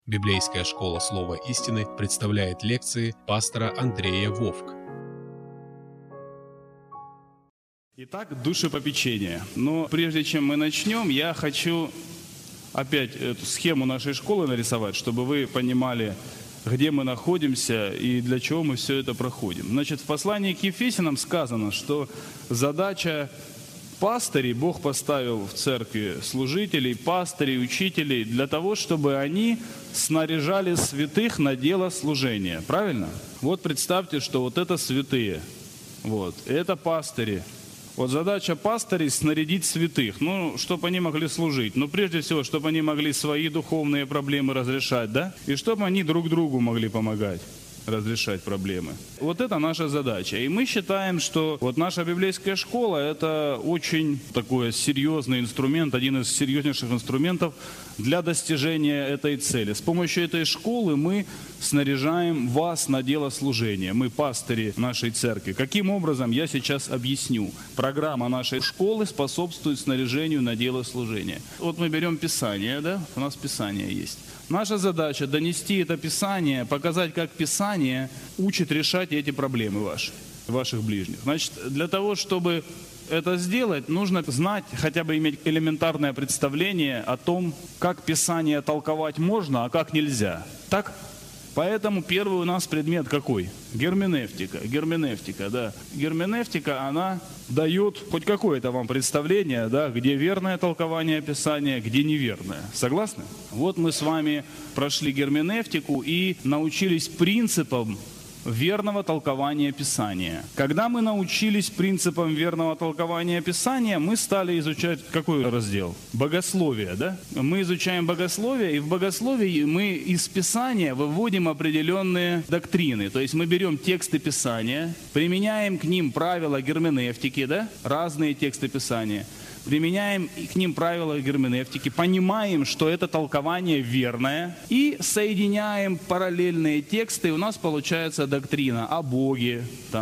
Библейская школа Слова истины представляет лекции пастора Андрея Вовк. Итак, душепопечение. Но прежде чем мы начнем, я хочу опять эту схему нашей школы нарисовать, чтобы вы понимали, где мы находимся и для чего мы все это проходим. Значит, в послании к Ефесянам сказано, что задача пастырей, Бог поставил в церкви служителей, пастырей, учителей для того, чтобы они снаряжали святых на дело служения. Правильно? Вот представьте, что вот это святые. Вот. Это пастыри. Вот задача пастырей снарядить святых, чтобы они могли служить. Но прежде всего, чтобы они могли свои духовные проблемы разрешать, да? И чтобы они друг другу могли помогать разрешать проблемы. Вот это наша задача. И мы считаем, что вот наша библейская школа – это очень такой серьезный инструмент, один из серьезнейших инструментов для достижения этой цели. С помощью этой школы мы снаряжаем вас на дело служения. Мы пастыри нашей церкви. Каким образом, я сейчас объясню. Программа нашей школы способствует снаряжению на дело служения. Вот мы берем Писание, да? У нас Писание есть. Наша задача донести это Писание, показать, как Писание учит решать эти проблемы ваших ближних. Значит, для того, чтобы это сделать, нужно знать, хотя бы иметь элементарное представление о том, как Писание толковать можно, а как нельзя. Так? Поэтому первый у нас предмет какой? Герменевтика. Герменевтика, да. Герменевтика, она дает хоть какое-то вам представление, да, где верное толкование Писания, где неверное. Согласны? Вот мы с вами прошли герменевтику и научились принципам верного толкования Писания. Когда мы научились принципам верного толкования Писания, мы стали изучать какой раздел? Богословие, да? Мы изучаем богословие, и в богословии мы из Писания выводим определенные доктрины. То есть мы берем тексты Писания, применяем к ним правила герменевтики, да? Разные тексты Писания. Применяем к ним правила герменевтики, понимаем, что это толкование верное, и соединяем параллельные тексты, и у нас получается доктрина о Боге,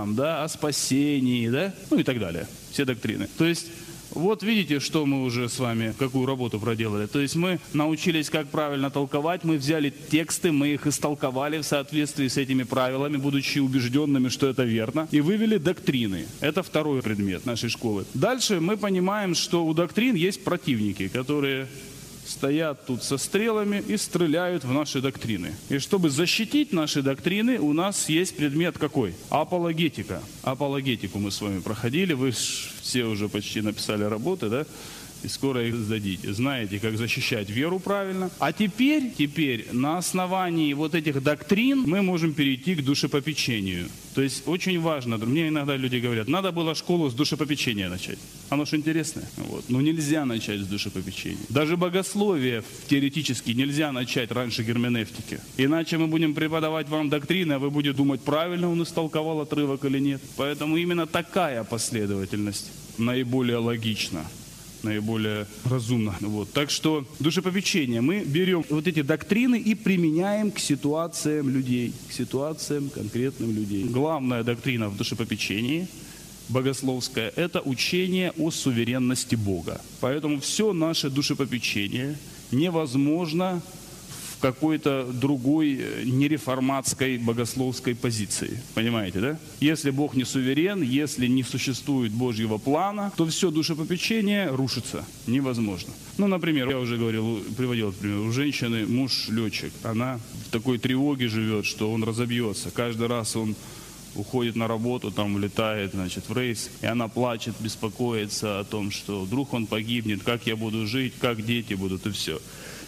о спасении, и так далее. Все доктрины. То есть, вот видите, что мы уже с вами, какую работу проделали. То есть мы научились, как правильно толковать, мы взяли тексты, мы их истолковали в соответствии с этими правилами, будучи убежденными, что это верно, и вывели доктрины. Это второй предмет нашей школы. Дальше мы понимаем, что у доктрин есть противники, которые стоят тут со стрелами и стреляют в наши доктрины. И чтобы защитить наши доктрины, у нас есть предмет какой? Апологетика. Апологетику мы с вами проходили, вы все уже почти написали работы, да? И скоро их сдадите. Знаете, как защищать веру правильно. А теперь на основании вот этих доктрин мы можем перейти к душепопечению. То есть очень важно, мне иногда люди говорят, надо было школу с душепопечения начать. Оно ж интересное. Но нельзя начать с душепопечения. Даже богословие теоретически нельзя начать раньше герменевтики. Иначе мы будем преподавать вам доктрины, а вы будете думать, правильно он истолковал отрывок или нет. Поэтому именно такая последовательность наиболее логична. Наиболее разумно. Так что душепопечение. Мы берем вот эти доктрины и применяем к ситуациям людей, к ситуациям конкретным людей. Главная доктрина в душепопечении, богословская, это учение о суверенности Бога. Поэтому все наше душепопечение невозможно в какой-то другой нереформатской богословской позиции. Понимаете, да? Если Бог не суверен, если не существует Божьего плана, то все душепопечение рушится. Невозможно. Например, я уже приводил пример, у женщины муж летчик, она в такой тревоге живет, что он разобьется. Каждый раз он уходит на работу, улетает, в рейс, и она плачет, беспокоится о том, что вдруг он погибнет, как я буду жить, как дети будут, и все.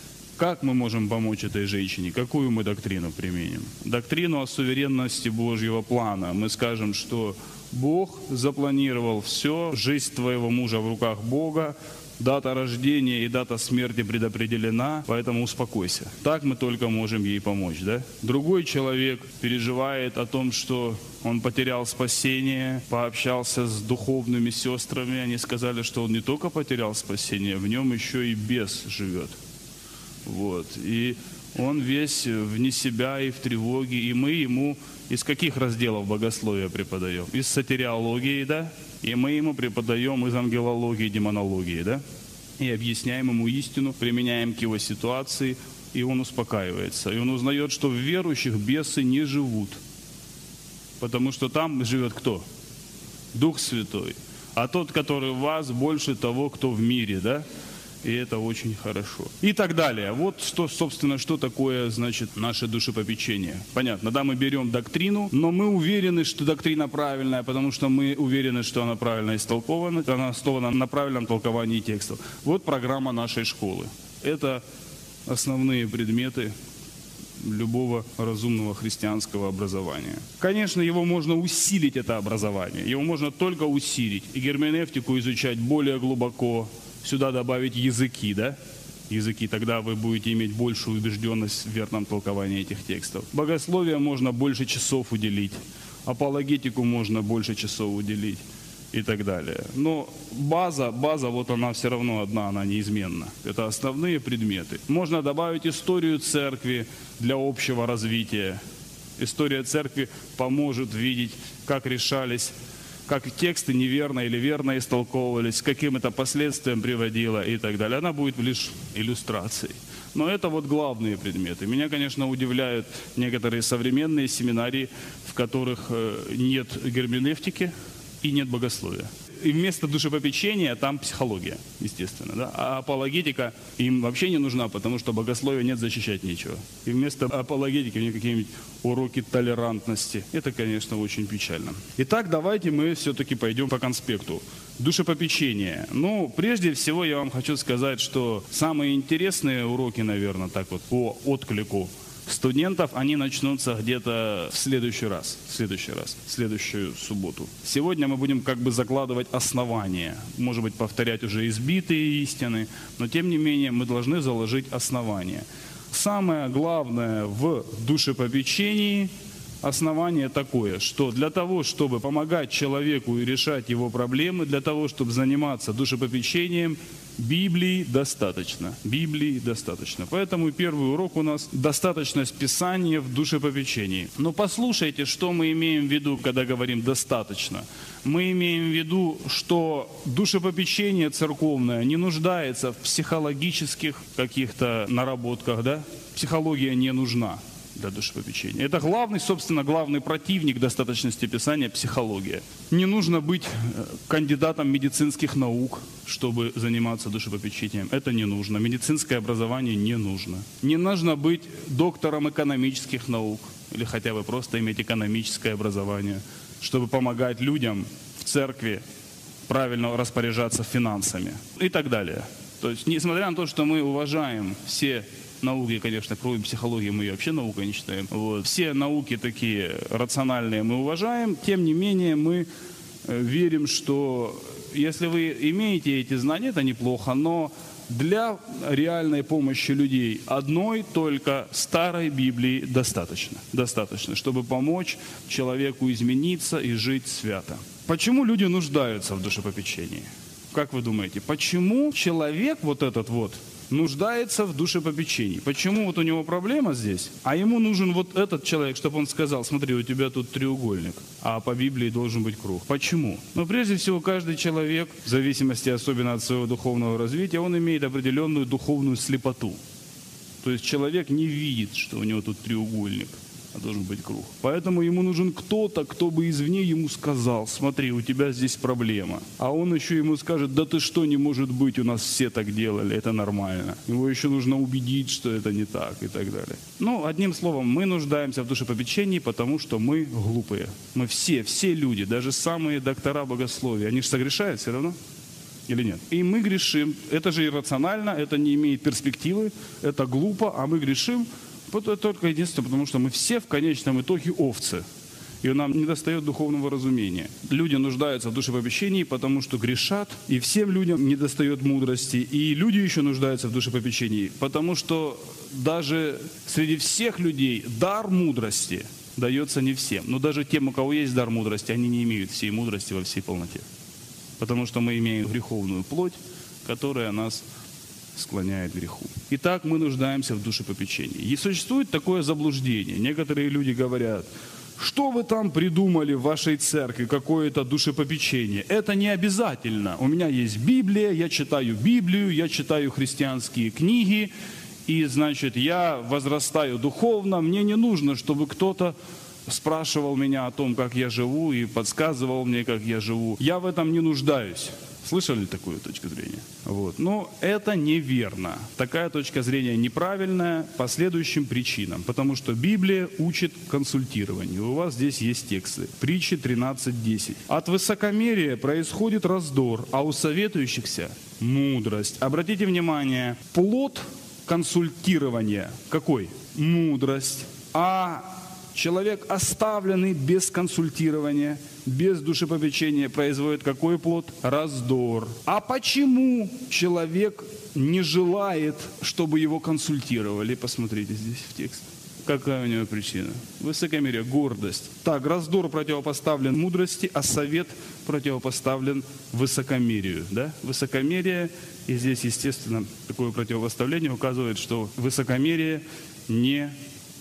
Как мы можем помочь этой женщине? Какую мы доктрину применим? Доктрину о суверенности Божьего плана. Мы скажем, что Бог запланировал все, жизнь твоего мужа в руках Бога, дата рождения и дата смерти предопределена, поэтому успокойся. Так мы только можем ей помочь, да? Другой человек переживает о том, что он потерял спасение, пообщался с духовными сестрами, они сказали, что он не только потерял спасение, в нем еще и бес живет. И он весь вне себя и в тревоге, и мы ему из каких разделов богословия преподаем? Из сотириологии, да? И мы ему преподаем из ангелологии, демонологии, да? И объясняем ему истину, применяем к его ситуации, и он успокаивается. И он узнает, что в верующих бесы не живут. Потому что там живет кто? Дух Святой. А тот, который в вас, больше того, кто в мире, да? И это очень хорошо. И так далее. Вот что, собственно, что такое, значит, наше душепопечение. Понятно, да, мы берем доктрину, но мы уверены, что доктрина правильная, потому что мы уверены, что она правильно истолкована, она основана на правильном толковании текстов. Вот программа нашей школы. Это основные предметы любого разумного христианского образования. Конечно, его можно усилить, это образование. Его можно только усилить. И герменевтику изучать более глубоко. Сюда добавить языки, да? Языки, тогда вы будете иметь большую убежденность в верном толковании этих текстов. Богословие можно больше часов уделить. Апологетику можно больше часов уделить. И так далее. Но база, вот она все равно одна, она неизменна. Это основные предметы. Можно добавить историю церкви для общего развития. История церкви поможет видеть, как решались, как тексты неверно или верно истолковывались, к каким это последствиям приводило и так далее. Она будет лишь иллюстрацией. Но это вот главные предметы. Меня, конечно, удивляют некоторые современные семинарии, в которых нет герменевтики и нет богословия. И вместо душепопечения там психология, естественно. Да? А апологетика им вообще не нужна, потому что богословия нет, защищать нечего. И вместо апологетики у них какие-нибудь уроки толерантности. Это, конечно, очень печально. Итак, давайте мы все-таки пойдем по конспекту. Душепопечение. Ну, прежде всего я вам хочу сказать, что самые интересные уроки, наверное, так вот по отклику студентов, они начнутся где-то в следующую субботу. Сегодня мы будем как бы закладывать основания, может быть, повторять уже избитые истины, но тем не менее мы должны заложить основания. Самое главное в душепопечении основание такое, что для того, чтобы помогать человеку и решать его проблемы, для того, чтобы заниматься душепопечением, Библии достаточно. Библии достаточно. Поэтому первый урок у нас – достаточность Писания в душепопечении. Но послушайте, что мы имеем в виду, когда говорим «достаточно». Мы имеем в виду, что душепопечение церковное не нуждается в психологических каких-то наработках, да? Психология не нужна для душепопечения. Это главный противник достаточности Писания – психология. Не нужно быть кандидатом медицинских наук, чтобы заниматься душепопечением. Это не нужно. Медицинское образование не нужно. Не нужно быть доктором экономических наук или хотя бы просто иметь экономическое образование, чтобы помогать людям в церкви правильно распоряжаться финансами и так далее. То есть, несмотря на то, что мы уважаем все науки, конечно, кроме психологии мы ее вообще наукой не считаем. Вот. Все науки такие рациональные мы уважаем, тем не менее мы верим, что если вы имеете эти знания, это неплохо, но для реальной помощи людей одной только старой Библии достаточно. Достаточно, чтобы помочь человеку измениться и жить свято. Почему люди нуждаются в душепопечении? Как вы думаете, почему человек вот этот вот нуждается в душепопечении? Почему вот у него проблема здесь, а ему нужен вот этот человек, чтобы он сказал: смотри, у тебя тут треугольник, а по Библии должен быть круг. Почему? Ну, прежде всего, каждый человек, в зависимости особенно от своего духовного развития, он имеет определенную духовную слепоту. То есть человек не видит, что у него тут треугольник, а должен быть круг. Поэтому ему нужен кто-то, кто бы извне ему сказал: смотри, у тебя здесь проблема. А он еще ему скажет: да ты что, не может быть, у нас все так делали, это нормально. Его еще нужно убедить, что это не так и так далее. Ну, одним словом, мы нуждаемся в душепопечении, потому что мы глупые. Мы все люди, даже самые доктора богословия, они же согрешают все равно. Или нет? И мы грешим. Это же иррационально, это не имеет перспективы, это глупо, а мы грешим. Только единственное, потому что мы все в конечном итоге овцы. И нам не достает духовного разумения. Люди нуждаются в душепопечении, потому что грешат. И всем людям не достает мудрости. И люди еще нуждаются в душепопечении, потому что даже среди всех людей дар мудрости дается не всем. Но даже тем, у кого есть дар мудрости, они не имеют всей мудрости во всей полноте. Потому что мы имеем греховную плоть, которая нас склоняет к греху. Итак, мы нуждаемся в душепопечении. И существует такое заблуждение. Некоторые люди говорят: что вы там придумали в вашей церкви, какое-то душепопечение? Это не обязательно. У меня есть Библия, я читаю Библию, я читаю христианские книги, и, значит, я возрастаю духовно, мне не нужно, чтобы кто-то спрашивал меня о том, как я живу, и подсказывал мне, как я живу. Я в этом не нуждаюсь. Слышали такую точку зрения? Вот. Но это неверно. Такая точка зрения неправильная по следующим причинам. Потому что Библия учит консультированию. У вас здесь есть тексты. Притчи 13:10. От высокомерия происходит раздор, а у советующихся мудрость. Обратите внимание, плод консультирования какой? Мудрость. А человек, оставленный без консультирования, без душепопечения, производит какой плод? Раздор. А почему человек не желает, чтобы его консультировали? Посмотрите здесь в текст. Какая у него причина? Высокомерие, гордость. Так, раздор противопоставлен мудрости, а совет противопоставлен высокомерию. Да? Высокомерие, и здесь, естественно, такое противопоставление указывает, что высокомерие не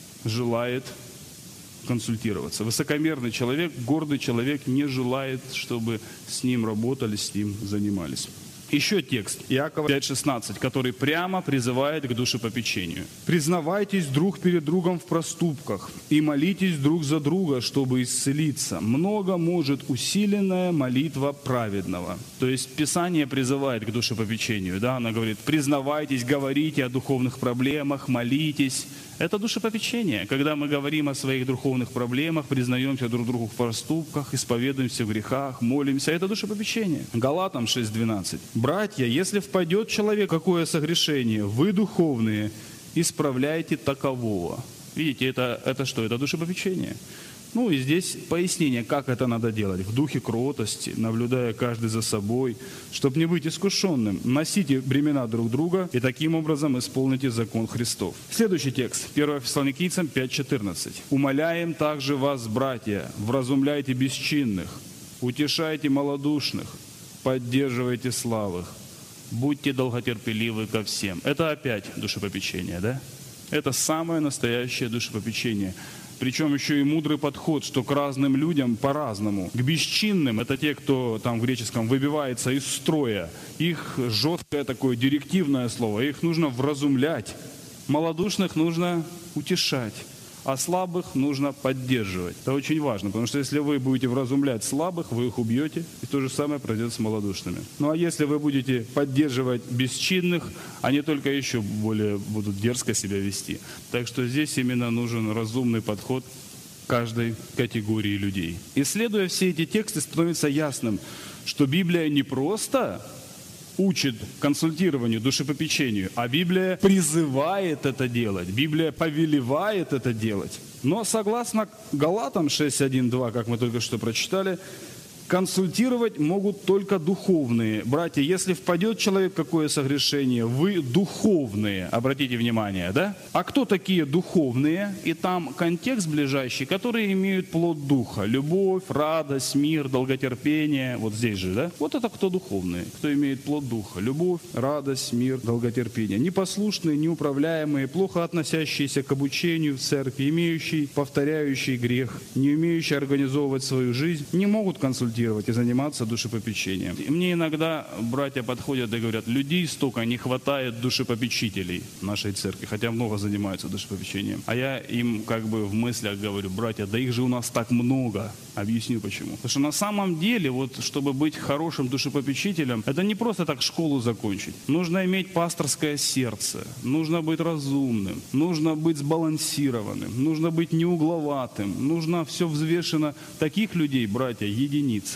желает консультироваться. Высокомерный человек, гордый человек не желает, чтобы с ним работали, с ним занимались. Еще текст, Иакова 5:16, который прямо призывает к душепопечению. «Признавайтесь друг перед другом в проступках и молитесь друг за друга, чтобы исцелиться. Много может усиленная молитва праведного». То есть Писание призывает к душепопечению. Да? Оно говорит, признавайтесь, говорите о духовных проблемах, молитесь. Это душепопечение, когда мы говорим о своих духовных проблемах, признаемся друг другу в проступках, исповедуемся в грехах, молимся. Это душепопечение. Галатам 6:12. «Братья, если впадет человек в какое согрешение, вы духовные, исправляйте такового». Видите, это что? Это душепопечение. Ну и здесь пояснение, как это надо делать. В духе кротости, наблюдая каждый за собой, чтобы не быть искушенным. Носите бремена друг друга и таким образом исполните закон Христов. Следующий текст. 1 Фессалоникийцам 5:14. «Умоляем также вас, братья, вразумляйте бесчинных, утешайте малодушных, поддерживайте слабых, будьте долготерпеливы ко всем». Это опять душепопечение, да? Это самое настоящее душепопечение. Причем еще и мудрый подход, что к разным людям по-разному. К бесчинным, это те, кто там в греческом выбивается из строя. Их жесткое такое директивное слово, их нужно вразумлять. Малодушных нужно утешать, а слабых нужно поддерживать. Это очень важно, потому что если вы будете вразумлять слабых, вы их убьете, и то же самое произойдет с малодушными. Ну а если вы будете поддерживать бесчинных, они только еще более будут дерзко себя вести. Так что здесь именно нужен разумный подход к каждой категории людей. Исследуя все эти тексты, становится ясным, что Библия не просто учит консультированию, душепопечению, а Библия призывает это делать, Библия повелевает это делать. Но согласно Галатам 6:1-2, как мы только что прочитали, консультировать могут только духовные. Братья, если впадет человек в какое согрешение, вы духовные, обратите внимание, да? А кто такие духовные? И там контекст ближайший, которые имеют плод духа. Любовь, радость, мир, долготерпение. Вот здесь же, да? Вот это кто духовные, кто имеет плод духа. Любовь, радость, мир, долготерпение. Непослушные, неуправляемые, плохо относящиеся к обучению в церкви, имеющие повторяющий грех, не умеющие организовывать свою жизнь, не могут консультировать и заниматься душепопечением. И мне иногда братья подходят и говорят, людей столько, не хватает душепопечителей в нашей церкви, хотя много занимаются душепопечением. А я им как бы в мыслях говорю, братья, да их же у нас так много. Объясню почему. Потому что на самом деле, вот, чтобы быть хорошим душепопечителем, это не просто так школу закончить. Нужно иметь пасторское сердце, нужно быть разумным, нужно быть сбалансированным, нужно быть неугловатым, нужно все взвешено. Таких людей, братья, единицы.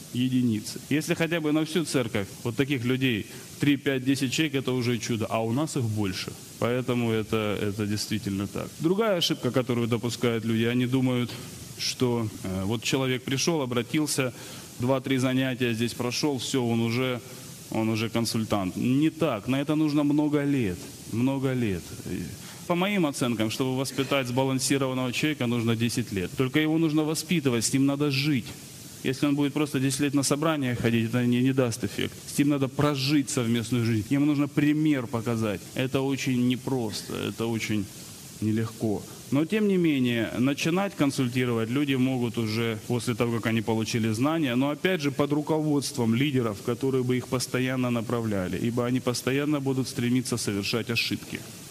Если хотя бы на всю церковь вот таких людей 3, 5, 10 человек, это уже чудо, а у нас их больше. Поэтому это действительно так. Другая ошибка, которую допускают люди, они думают, что вот человек пришел, обратился, 2-3 занятия здесь прошел, все, он уже консультант. Не так, на это нужно много лет. По моим оценкам, чтобы воспитать сбалансированного человека, нужно 10 лет. Только его нужно воспитывать, с ним надо жить. Если он будет просто 10 лет на собрания ходить, это не даст эффект. С ним надо прожить совместную жизнь. Ему нужно пример показать. Это очень непросто, это очень нелегко. Но тем не менее, начинать консультировать люди могут уже после того, как они получили знания, но опять же под руководством лидеров, которые бы их постоянно направляли, ибо они постоянно будут стремиться совершать ошибки.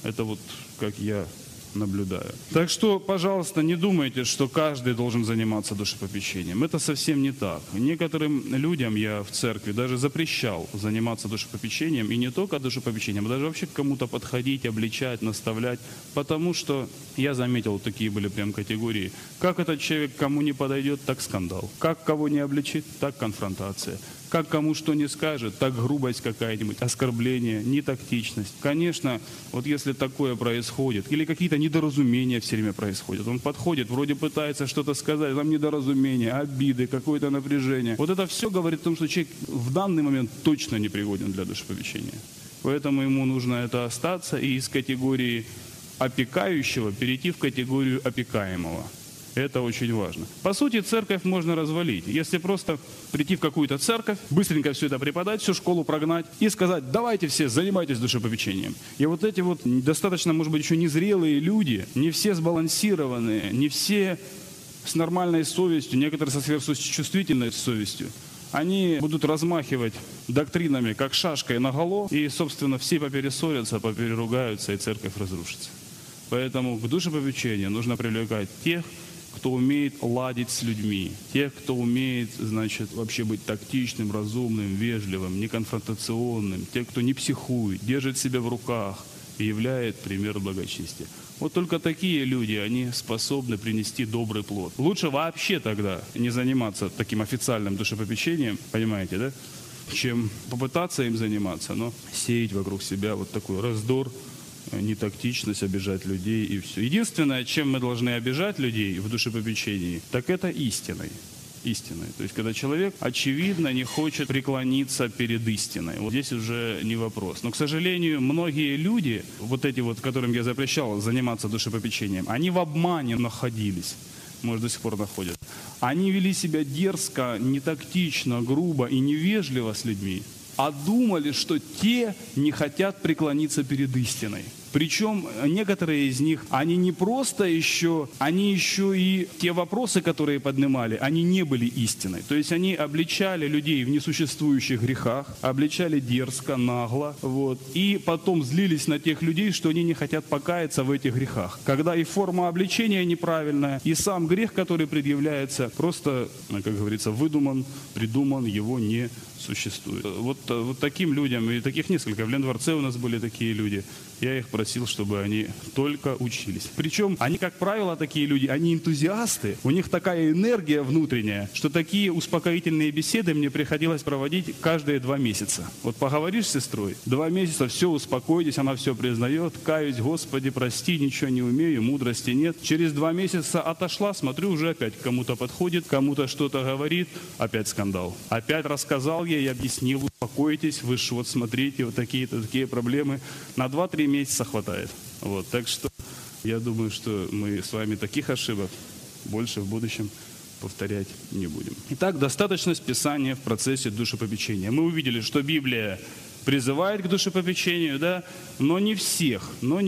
Это вот как я наблюдаю. Так что, пожалуйста, не думайте, что каждый должен заниматься душепопечением. Это совсем не так. Некоторым людям я в церкви даже запрещал заниматься душепопечением, и не только душепопечением, а даже вообще к кому-то подходить, обличать, наставлять, потому что я заметил, такие были прям категории. Как этот человек кому не подойдет, так скандал. Как кого не обличит, так конфронтация. Как кому что не скажет, так грубость какая-нибудь, оскорбление, нетактичность. Конечно, вот если такое происходит, или какие-то недоразумения все время происходят, он подходит, вроде пытается что-то сказать, там недоразумение, обиды, какое-то напряжение. Вот это все говорит о том, что человек в данный момент точно не пригоден для душепопечения. Поэтому ему нужно это остаться и из категории опекающего перейти в категорию опекаемого. Это очень важно. По сути, церковь можно развалить. Если просто прийти в какую-то церковь, быстренько все это преподать, всю школу прогнать и сказать: давайте все, занимайтесь душепопечением. И вот эти вот достаточно, может быть, еще незрелые люди, не все сбалансированные, не все с нормальной совестью, некоторые со сверхчувствительной совестью, они будут размахивать доктринами, как шашкой наголо, и, собственно, все поперессорятся, попереругаются, и церковь разрушится. Поэтому к душепопечению нужно привлекать тех, кто умеет ладить с людьми, тех, кто умеет, значит, вообще быть тактичным, разумным, вежливым, неконфронтационным, тех, кто не психует, держит себя в руках и являет пример благочестия. Вот только такие люди, они способны принести добрый плод. Лучше вообще тогда не заниматься таким официальным душепопечением, понимаете, да, чем попытаться им заниматься, но сеять вокруг себя вот такой раздор, нетактичность, обижать людей и все. Единственное, чем мы должны обижать людей в душепопечении, так это истиной. Истиной. То есть, когда человек, очевидно, не хочет преклониться перед истиной. Вот здесь уже не вопрос. Но, к сожалению, многие люди, вот эти вот, которым я запрещал заниматься душепопечением, они в обмане находились. Может, до сих пор находят. Они вели себя дерзко, нетактично, грубо и невежливо с людьми, а думали, что те не хотят преклониться перед истиной. Причем некоторые из них, они не просто еще, они еще и те вопросы, которые поднимали, они не были истиной. То есть они обличали людей в несуществующих грехах, обличали дерзко, нагло, вот, и потом злились на тех людей, что они не хотят покаяться в этих грехах. Когда и форма обличения неправильная, и сам грех, который предъявляется, просто, как говорится, выдуман, придуман, его не существует. Вот таким людям, и таких несколько, в Лендворце у нас были такие люди, я их просил, чтобы они только учились. Причем они, как правило, такие люди, они энтузиасты, у них такая энергия внутренняя, что такие успокоительные беседы мне приходилось проводить каждые 2 месяца. Вот поговоришь с сестрой, 2 месяца, все, успокойтесь, она все признает, каюсь, Господи, прости, ничего не умею, мудрости нет. Через 2 месяца отошла, смотрю, уже опять к кому-то подходит, кому-то что-то говорит, опять скандал. Опять рассказал ей, объяснил, успокойтесь, вы же вот смотрите, вот такие-то такие проблемы. На 2-3 месяца хватает. Вот, так что я думаю, что мы с вами таких ошибок больше в будущем повторять не будем. Итак, достаточность Писания в процессе душепопечения. Мы увидели, что Библия призывает к душепопечению, да, но не всех.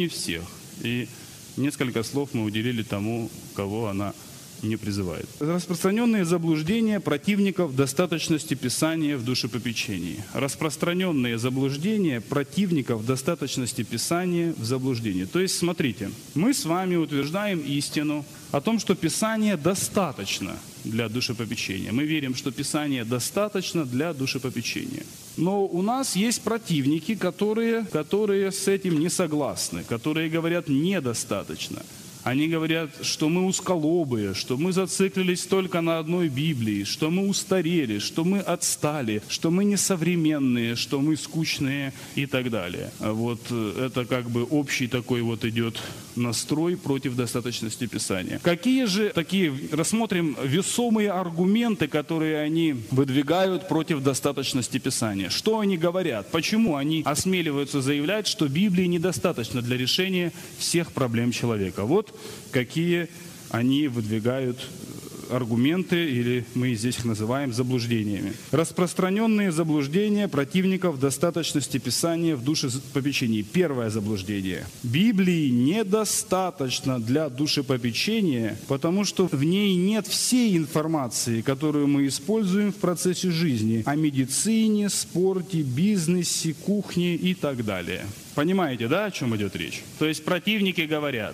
И несколько слов мы уделили тому, кого она не призывает. Распространенные заблуждения противников достаточности Писания в душепопечении. Распространенные заблуждения противников достаточности Писания в заблуждении. То есть, смотрите, мы с вами утверждаем истину о том, что Писание достаточно для душепопечения. Мы верим, что Писание достаточно для душепопечения. Но у нас есть противники, которые с этим не согласны, которые говорят недостаточно. Они говорят, что мы узколобые, что мы зациклились только на одной Библии, что мы устарели, что мы отстали, что мы несовременные, что мы скучные и так далее. Вот это как бы общий такой вот идет настрой против достаточности Писания. Какие же такие, рассмотрим весомые аргументы, которые они выдвигают против достаточности Писания. Что они говорят? Почему они осмеливаются заявлять, что Библии недостаточно для решения всех проблем человека? Вот какие они выдвигают аргументы, или мы здесь их называем заблуждениями. Распространенные заблуждения противников достаточности Писания в душепопечении. Первое заблуждение. Библии недостаточно для душепопечения, потому что в ней нет всей информации, которую мы используем в процессе жизни о медицине, спорте, бизнесе, кухне и так далее. Понимаете, да, о чем идет речь? То есть противники говорят,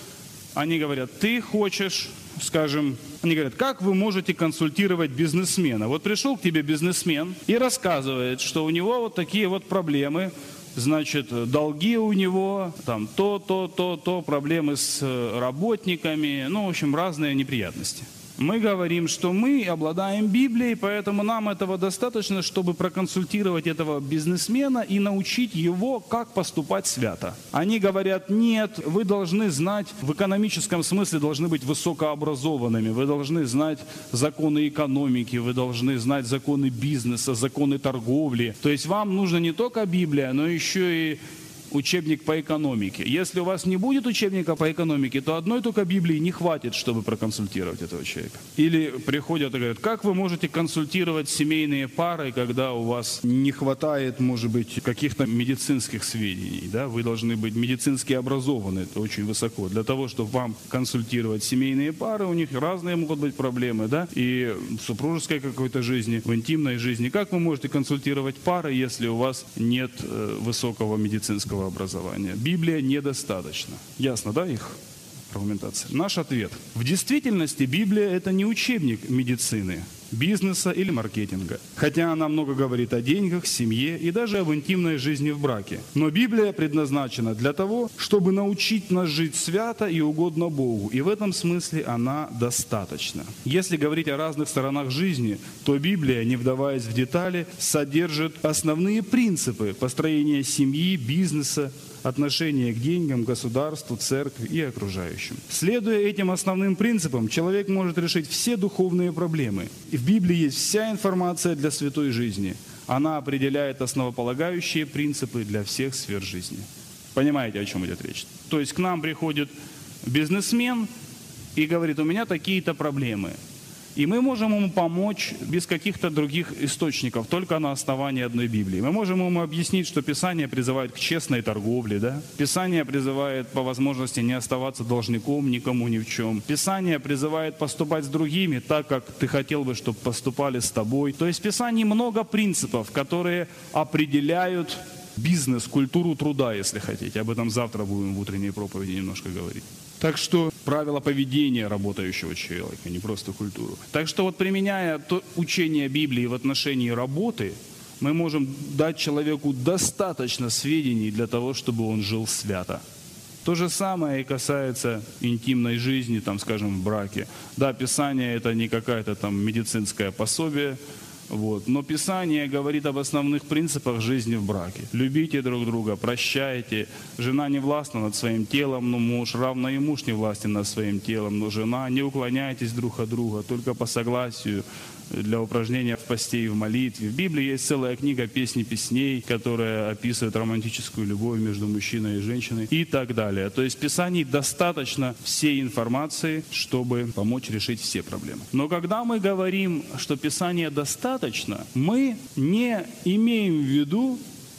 они говорят, ты хочешь, скажем, они говорят, как вы можете консультировать бизнесмена? Вот пришел к тебе бизнесмен и рассказывает, что у него вот такие вот проблемы, значит, долги у него, там то, проблемы с работниками, в общем, разные неприятности. Мы говорим, что мы обладаем Библией, поэтому нам этого достаточно, чтобы проконсультировать этого бизнесмена и научить его, как поступать свято. Они говорят, нет, вы должны знать, в экономическом смысле должны быть высокообразованными, вы должны знать законы экономики, вы должны знать законы бизнеса, законы торговли. То есть вам нужна не только Библия, но еще и учебник по экономике. Если у вас не будет учебника по экономике, то одной только Библии не хватит, чтобы проконсультировать этого человека. Или приходят и говорят, как вы можете консультировать семейные пары, когда у вас не хватает, может быть, каких-то медицинских сведений, да? Вы должны быть медицински образованы, это очень высоко. Для того, чтобы вам консультировать семейные пары, у них разные могут быть проблемы, да? И в супружеской какой-то жизни, в интимной жизни. Как вы можете консультировать пары, если у вас нет высокого медицинского образования? Библия недостаточно. Ясно, да, их аргументация? Наш ответ. В действительности Библия – это не учебник медицины, бизнеса или маркетинга. Хотя она много говорит о деньгах, семье и даже об интимной жизни в браке. Но Библия предназначена для того, чтобы научить нас жить свято и угодно Богу. И в этом смысле она достаточна. Если говорить о разных сторонах жизни, то Библия, не вдаваясь в детали, содержит основные принципы построения семьи, бизнеса, отношение к деньгам, государству, церкви и окружающим. Следуя этим основным принципам, человек может решить все духовные проблемы. И в Библии есть вся информация для святой жизни. Она определяет основополагающие принципы для всех сфер жизни. Понимаете, о чем идет речь? То есть к нам приходит бизнесмен и говорит, у меня такие-то проблемы. И мы можем ему помочь без каких-то других источников, только на основании одной Библии. Мы можем ему объяснить, что Писание призывает к честной торговле, да? Писание призывает по возможности не оставаться должником никому ни в чем. Писание призывает поступать с другими так, как ты хотел бы, чтобы поступали с тобой. То есть в Писании много принципов, которые определяют бизнес, культуру труда, если хотите. Об этом завтра будем в утренней проповеди немножко говорить. Так что правила поведения работающего человека, не просто культуру. Так что применяя то учение Библии в отношении работы, мы можем дать человеку достаточно сведений для того, чтобы он жил свято. То же самое и касается интимной жизни, скажем, в браке. Да, Писание это не какая-то медицинское пособие, но Писание говорит об основных принципах жизни в браке. Любите друг друга, прощайте. Жена не властна над своим телом, но муж, равно и муж не властен над своим телом, но жена. Не уклоняйтесь друг от друга, только по согласию, для упражнения в посте и в молитве. В Библии есть целая книга «Песни песней», которая описывает романтическую любовь между мужчиной и женщиной и так далее. То есть в Писании достаточно всей информации, чтобы помочь решить все проблемы. Но когда мы говорим, что Писания достаточно, мы не имеем в виду,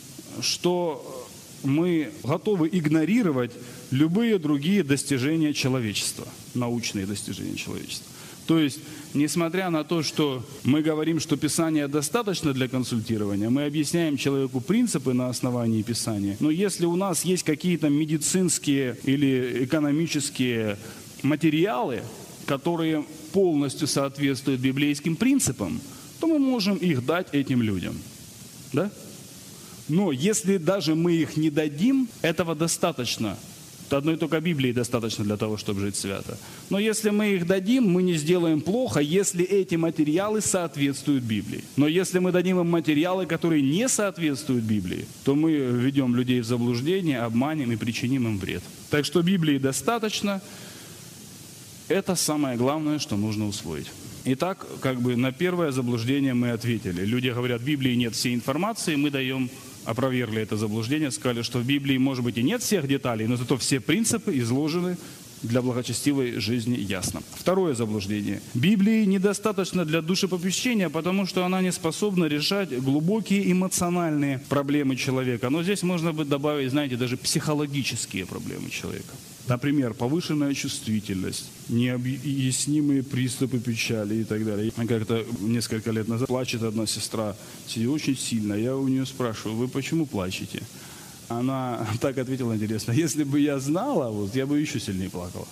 что мы готовы игнорировать любые другие достижения человечества, научные достижения человечества. То есть, несмотря на то, что мы говорим, что Писание достаточно для консультирования, мы объясняем человеку принципы на основании Писания. Но если у нас есть какие-то медицинские или экономические материалы, которые полностью соответствуют библейским принципам, то мы можем их дать этим людям. Да? Но если даже мы их не дадим, этого достаточно. Одной только Библии достаточно для того, чтобы жить свято. Но если мы их дадим, мы не сделаем плохо, если эти материалы соответствуют Библии. Но если мы дадим им материалы, которые не соответствуют Библии, то мы введем людей в заблуждение, обманем и причиним им вред. Так что Библии достаточно. Это самое главное, что нужно усвоить. Итак, на первое заблуждение мы ответили. Люди говорят, в Библии нет всей информации, мы опровергли это заблуждение, сказали, что в Библии, может быть, и нет всех деталей, но зато все принципы изложены для благочестивой жизни ясно. Второе заблуждение. Библии недостаточно для душепопечения, потому что она не способна решать глубокие эмоциональные проблемы человека. Но здесь можно бы добавить, знаете, даже психологические проблемы человека. Например, повышенная чувствительность, необъяснимые приступы печали и так далее. Как-то несколько лет назад плачет одна сестра, сидит очень сильно. Я у нее спрашиваю: вы почему плачете? Она так ответила интересно: если бы я знала, вот, я бы еще сильнее плакала.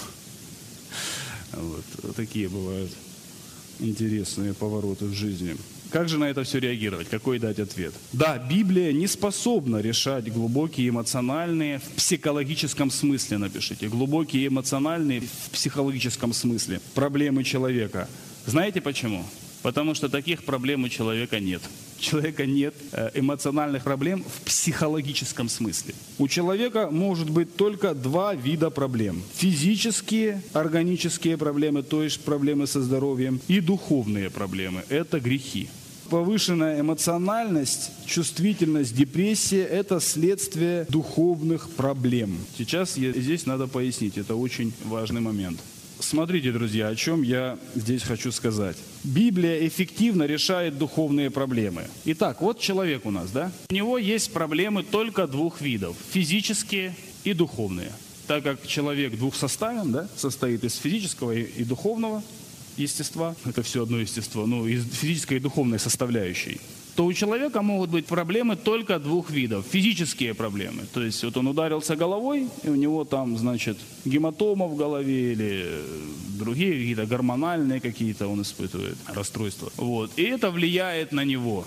Вот такие бывают интересные повороты в жизни. Как же на это все реагировать? Какой дать ответ? Да, Библия не способна решать глубокие эмоциональные, в психологическом смысле напишите, глубокие эмоциональные, в психологическом смысле проблемы человека. Знаете почему? Потому что таких проблем у человека нет. У человека нет эмоциональных проблем в психологическом смысле. У человека может быть только два вида проблем. Физические, органические проблемы, то есть проблемы со здоровьем, и духовные проблемы. Это грехи. Повышенная эмоциональность, чувствительность, депрессия – это следствие духовных проблем. Сейчас здесь надо пояснить, это очень важный момент. Смотрите, друзья, о чем я здесь хочу сказать. Библия эффективно решает духовные проблемы. Итак, вот человек у нас, да? У него есть проблемы только двух видов – физические и духовные. Так как человек двухсоставен, да, состоит из физического и духовного естества, это все одно естество, ну, из физической и духовной составляющей, то у человека могут быть проблемы только двух видов. Физические проблемы. То есть вот он ударился головой, и у него там, значит, гематома в голове или другие какие-то гормональные какие-то он испытывает расстройства. Вот. И это влияет на него.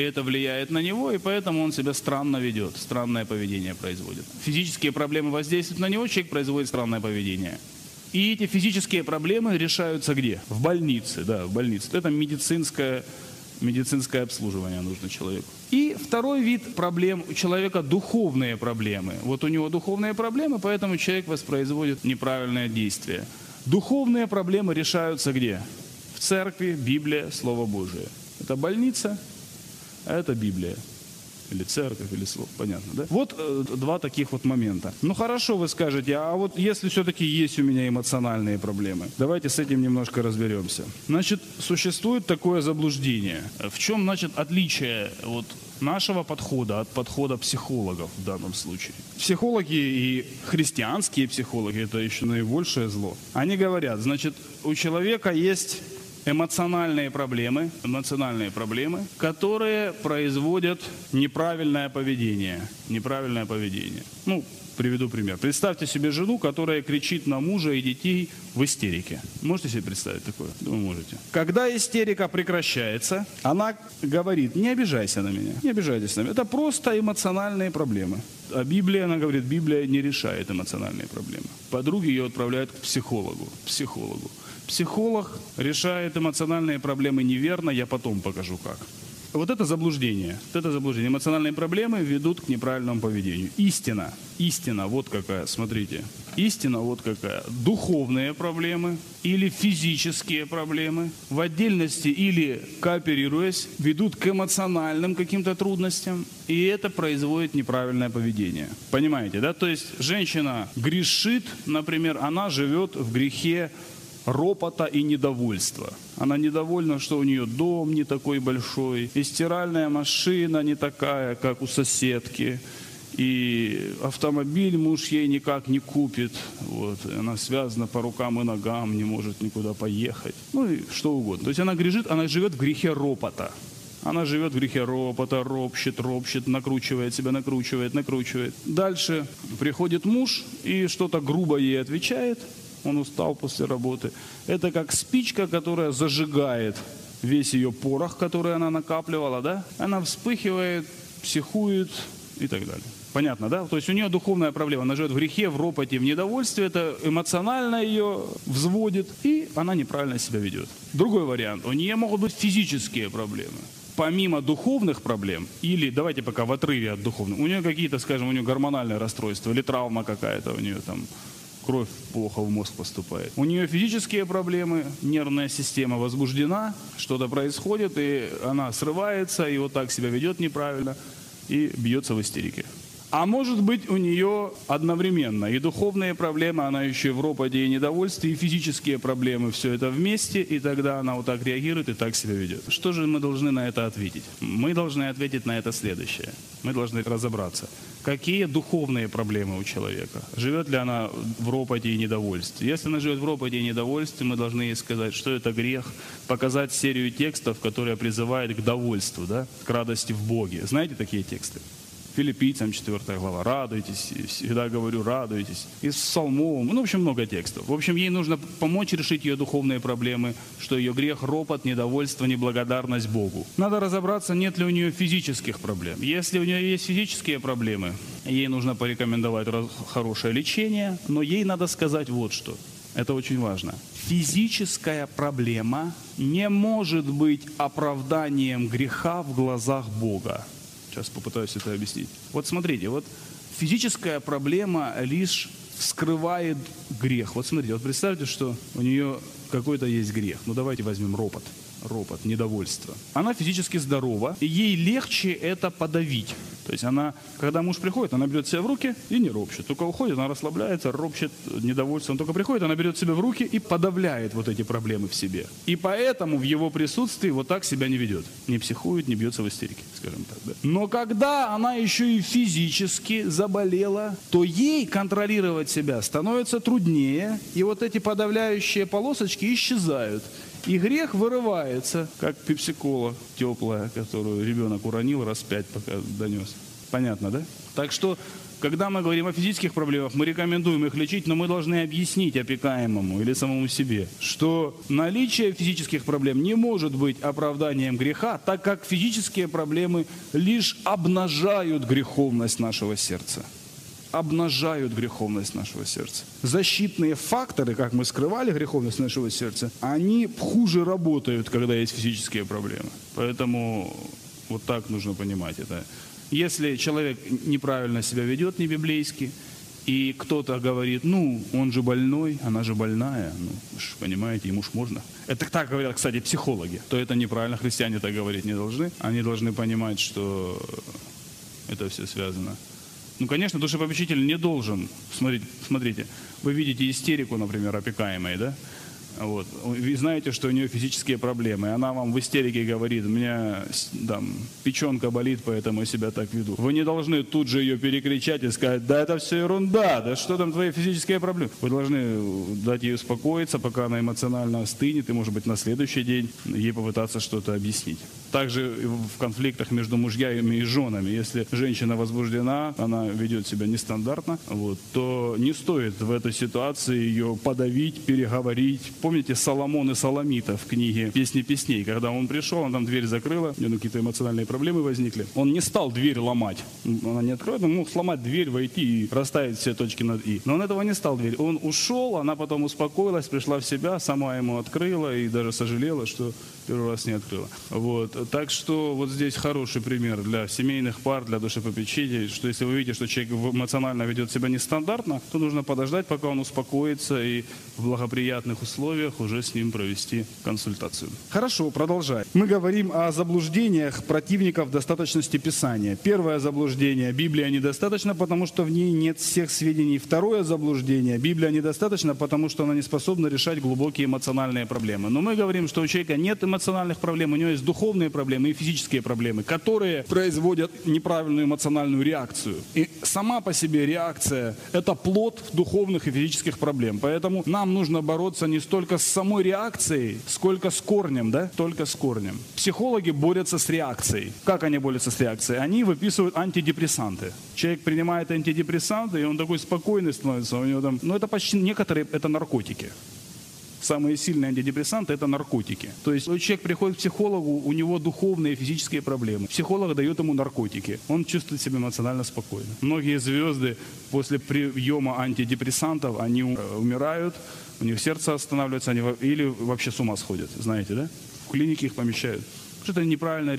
И поэтому он себя странно ведет, странное поведение производит. Физические проблемы воздействуют на него, человек производит странное поведение. И эти физические проблемы решаются где? В больнице, да, в больнице. Это медицинское обслуживание нужно человеку. И второй вид проблем у человека – духовные проблемы. Вот у него духовные проблемы, поэтому человек воспроизводит неправильное действие. Духовные проблемы решаются где? В церкви, Библия, Слово Божие. Это больница, а это Библия. Или церковь, или слово, понятно, да? Вот два таких вот момента. Ну хорошо, вы скажете, а вот если все-таки есть у меня эмоциональные проблемы, давайте с этим немножко разберемся. Значит, существует такое заблуждение. В чем, значит, отличие вот нашего подхода от подхода психологов в данном случае? Психологи и христианские психологи, это еще наибольшее зло. Они говорят, значит, у человека есть эмоциональные проблемы, которые производят неправильное поведение. Ну, приведу пример. Представьте себе жену, которая кричит на мужа и детей в истерике. Можете себе представить такое? Вы можете. Когда истерика прекращается, она говорит: не обижайся на меня, не обижайтесь на меня. Это просто эмоциональные проблемы. А Библия, она говорит, Библия не решает эмоциональные проблемы. Подруги ее отправляют к психологу. Психолог решает эмоциональные проблемы неверно, я потом покажу как. Вот это заблуждение. Эмоциональные проблемы ведут к неправильному поведению. Истина вот какая, смотрите. Истина вот какая. Духовные проблемы или физические проблемы в отдельности или кооперируясь ведут к эмоциональным каким-то трудностям, и это производит неправильное поведение. Понимаете, да? То есть женщина грешит, например, она живет в грехе ропота и недовольства. Она недовольна, что у нее дом не такой большой, и стиральная машина не такая, как у соседки, и автомобиль муж ей никак не купит. Вот. Она связана по рукам и ногам, не может никуда поехать. Ну и что угодно. То есть она живет в грехе ропота. Ропщет, накручивает себя, накручивает. Дальше приходит муж и что-то грубо ей отвечает. Он устал после работы. Это как спичка, которая зажигает весь ее порох, который она накапливала, да? Она вспыхивает, психует и так далее. Понятно, да? То есть у нее духовная проблема. Она живет в грехе, в ропоте, в недовольстве. Это эмоционально ее взводит, и она неправильно себя ведет. Другой вариант. У нее могут быть физические проблемы. Помимо духовных проблем, или давайте пока в отрыве от духовных, у нее какие-то, скажем, у нее гормональные расстройства, или травма какая-то у нее там, кровь плохо в мозг поступает. У нее физические проблемы, нервная система возбуждена, что-то происходит, и она срывается, и вот так себя ведет неправильно, и бьется в истерике. А может быть, у нее одновременно и духовные проблемы, она еще и в ропоте и недовольстве, и физические проблемы, все это вместе, и тогда она вот так реагирует и так себя ведет. Что же мы должны на это ответить? Мы должны ответить на это следующее. Мы должны разобраться, какие духовные проблемы у человека. Живет ли она в ропоте и недовольстве? Если она живет в ропоте и недовольстве, мы должны ей сказать, что это грех, показать серию текстов, которые призывают к довольству, да? К радости в Боге. Знаете такие тексты? Филиппийцам 4 глава. Радуйтесь, всегда говорю, радуйтесь. Из Псалмов, в общем, много текстов. В общем, ей нужно помочь решить ее духовные проблемы, что ее грех, ропот, недовольство, неблагодарность Богу. Надо разобраться, нет ли у нее физических проблем. Если у нее есть физические проблемы, ей нужно порекомендовать хорошее лечение, но ей надо сказать вот что. Это очень важно. Физическая проблема не может быть оправданием греха в глазах Бога. Сейчас попытаюсь это объяснить. Вот смотрите, вот физическая проблема лишь скрывает грех. Вот смотрите, вот представьте, что у нее какой-то есть грех. Ну давайте возьмем ропот, недовольство. Она физически здорова, и ей легче это подавить. То есть она, когда муж приходит, она берет себя в руки и не ропщет. Только уходит, она расслабляется, ропщет, недовольство. Он только приходит, она берет себя в руки и подавляет вот эти проблемы в себе. И поэтому в его присутствии вот так себя не ведет. Не психует, не бьется в истерике, скажем так. Да? Но когда она еще и физически заболела, то ей контролировать себя становится труднее. И вот эти подавляющие полосочки исчезают. И грех вырывается, как пепси-кола теплая, которую ребенок уронил раз 5, пока донес. Понятно, да? Так что, когда мы говорим о физических проблемах, мы рекомендуем их лечить, но мы должны объяснить опекаемому или самому себе, что наличие физических проблем не может быть оправданием греха, так как физические проблемы лишь обнажают греховность нашего сердца. Обнажают греховность нашего сердца. Защитные факторы, как мы скрывали греховность нашего сердца, они хуже работают, когда есть физические проблемы. Поэтому вот так нужно понимать это. Если человек неправильно себя ведет, не библейски, и кто-то говорит, он же больной, она же больная, вы же понимаете, ему ж можно. Это так говорят, кстати, психологи. То это неправильно, христиане так говорить не должны. Они должны понимать, что это все связано. Конечно, душепопечитель не должен, смотрите, вы видите истерику, например, опекаемой, да? Вот. Вы знаете, что у нее физические проблемы, и она вам в истерике говорит, у меня печенка болит, поэтому я себя так веду. Вы не должны тут же ее перекричать и сказать, да это все ерунда, да что там твои физические проблемы. Вы должны дать ей успокоиться, пока она эмоционально остынет, и, может быть, на следующий день ей попытаться что-то объяснить. Также в конфликтах между мужьями и женами, если женщина возбуждена, она ведет себя нестандартно, то не стоит в этой ситуации ее подавить, переговорить. Помните Соломон и Соломита в книге «Песни песней», когда он пришел, он там дверь закрыла, у него какие-то эмоциональные проблемы возникли. Он не стал дверь ломать. Она не откроет, он мог сломать дверь, войти и расставить все точки над «и». Но он этого не стал дверь. Он ушел, она потом успокоилась, пришла в себя, сама ему открыла и даже сожалела, что первый раз не открыла. Так что вот здесь хороший пример для семейных пар, для душепопечителей, что если вы видите, что человек эмоционально ведет себя нестандартно, то нужно подождать, пока он успокоится, и в благоприятных условиях уже с ним провести консультацию. Хорошо, продолжаем. Мы говорим о заблуждениях противников достаточности Писания. Первое заблуждение: Библия недостаточна, потому что в ней нет всех сведений. Второе заблуждение: Библия недостаточна, потому что она не способна решать глубокие эмоциональные проблемы. Но мы говорим, что у человека нет эмоциональных проблем, у него есть духовные проблемы и физические проблемы, которые производят неправильную эмоциональную реакцию. И сама по себе реакция – это плод духовных и физических проблем. Поэтому нам нужно бороться не столько с самой реакцией, сколько с корнем, да? Только с корнем. Психологи борются с реакцией. Как они борются с реакцией? Они выписывают антидепрессанты. Человек принимает антидепрессанты, и он такой спокойный становится. У него там, это почти некоторые, это наркотики. Самые сильные антидепрессанты – это наркотики. То есть человек приходит к психологу, у него духовные и физические проблемы. Психолог дает ему наркотики. Он чувствует себя эмоционально спокойно. Многие звезды после приема антидепрессантов, они умирают, у них сердце останавливается, или вообще с ума сходят, знаете, да? В клинике их помещают. Это неправильное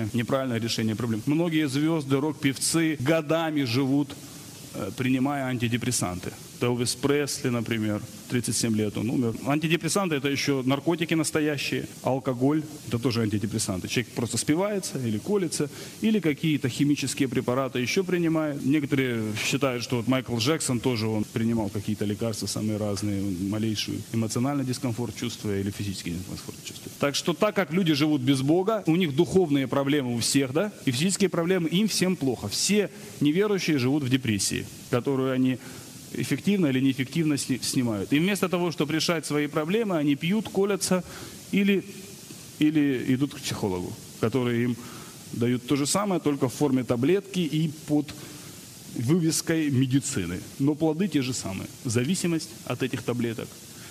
решение проблем. Многие звезды, рок-певцы годами живут, принимая антидепрессанты. Элвис Пресли, например, 37 лет он умер. Антидепрессанты – это еще наркотики настоящие. Алкоголь – это тоже антидепрессанты. Человек просто спивается или колется, или какие-то химические препараты еще принимает. Некоторые считают, что вот Майкл Джексон тоже он принимал какие-то лекарства самые разные, малейший эмоциональный дискомфорт чувствуя или физический дискомфорт чувствуя. Так что так как люди живут без Бога, у них духовные проблемы у всех, да, и физические проблемы, им всем плохо. Все неверующие живут в депрессии, которую они эффективно или неэффективно снимают. И вместо того, чтобы решать свои проблемы, они пьют, колятся или идут к психологу, который им дают то же самое, только в форме таблетки и под вывеской медицины. Но плоды те же самые. Зависимость от этих таблеток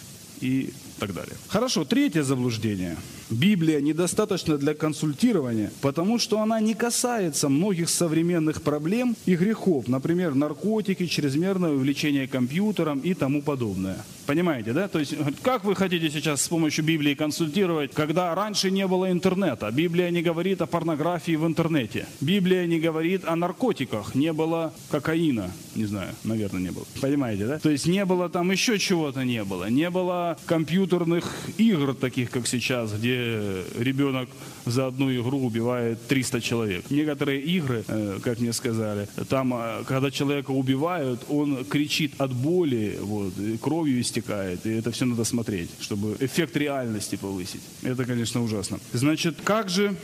и так далее. Хорошо, третье заблуждение. Библия недостаточна для консультирования, потому что она не касается многих современных проблем и грехов, например, наркотики, чрезмерное увлечение компьютером и тому подобное. Понимаете, да? То есть, как вы хотите сейчас с помощью Библии консультировать, когда раньше не было интернета? Библия не говорит о порнографии в интернете. Библия не говорит о наркотиках. Не было кокаина. Не знаю, наверное, не было. Понимаете, да? То есть, не было там еще чего-то не было. Не было компьютерных игр, таких как сейчас, где ребенок за одну игру убивает 300 человек. Некоторые игры, как мне сказали, там, когда человека убивают, он кричит от боли, вот, и кровью истекает, и это все надо смотреть, чтобы эффект реальности повысить. Это, конечно, ужасно. Значит, как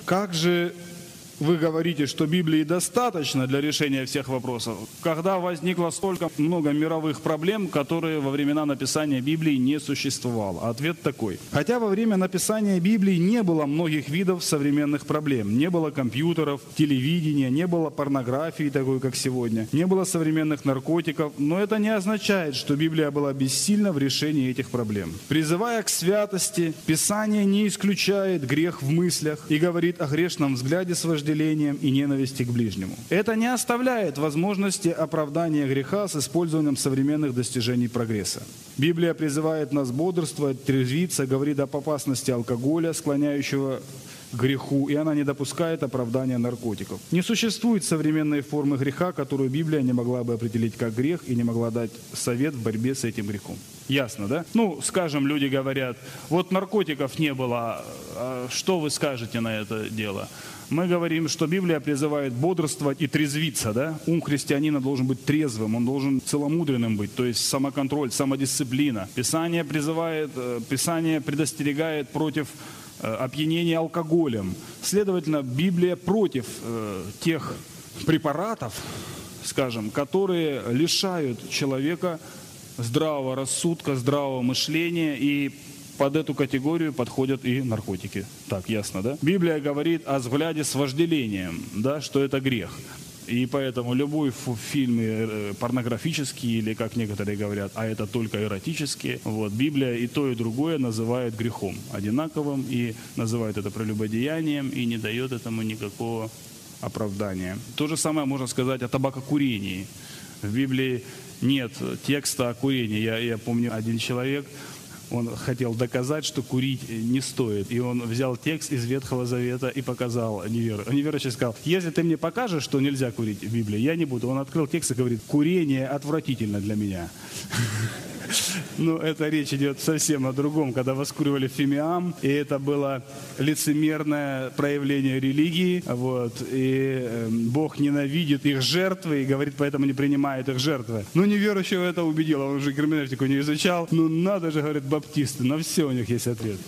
же вы говорите, что Библии достаточно для решения всех вопросов, когда возникло столько много мировых проблем, которые во времена написания Библии не существовало? Ответ такой. Хотя во время написания Библии не было многих видов современных проблем. Не было компьютеров, телевидения, не было порнографии, такой как сегодня, не было современных наркотиков, но это не означает, что Библия была бессильна в решении этих проблем. Призывая к святости, Писание не исключает грех в мыслях и говорит о грешном взгляде с вожделением и ненависти к ближнему. Это не оставляет возможности оправдания греха с использованием современных достижений прогресса. Библия призывает нас бодрствовать, трезвиться, говорит об опасности алкоголя, склоняющего к греху, и она не допускает оправдания наркотиков. Не существует современной формы греха, которую Библия не могла бы определить как грех и не могла дать совет в борьбе с этим грехом. Ясно, да? Ну, скажем, люди говорят, вот наркотиков не было, а что вы скажете на это дело? Мы говорим, что Библия призывает бодрствовать и трезвиться, да? Ум христианина должен быть трезвым, он должен целомудренным быть, то есть самоконтроль, самодисциплина. Писание предостерегает против опьянения алкоголем. Следовательно, Библия против тех препаратов, скажем, которые лишают человека здравого рассудка, здравого мышления, и под эту категорию подходят и наркотики. Так, ясно, да? Библия говорит о взгляде с вожделением, да, что это грех. И поэтому любой фильм порнографический, или, как некоторые говорят, а это только эротические, вот, Библия и то, и другое называет грехом одинаковым, и называет это прелюбодеянием, и не дает этому никакого оправдания. То же самое можно сказать о табакокурении. В Библии нет текста о курении. Я помню, один человек, он хотел доказать, что курить не стоит. И он взял текст из Ветхого Завета и показал неверующий сказал, если ты мне покажешь, что нельзя курить в Библии, я не буду. Он открыл текст и говорит, курение отвратительно для меня. Ну, это речь идет совсем о другом, когда воскуривали фимиам, и это было лицемерное проявление религии, вот, и Бог ненавидит их жертвы, и говорит, поэтому не принимает их жертвы. Ну, неверующего это убедило, он уже герменевтику не изучал, ну, надо же, говорит, баптисты, на все у них есть ответ.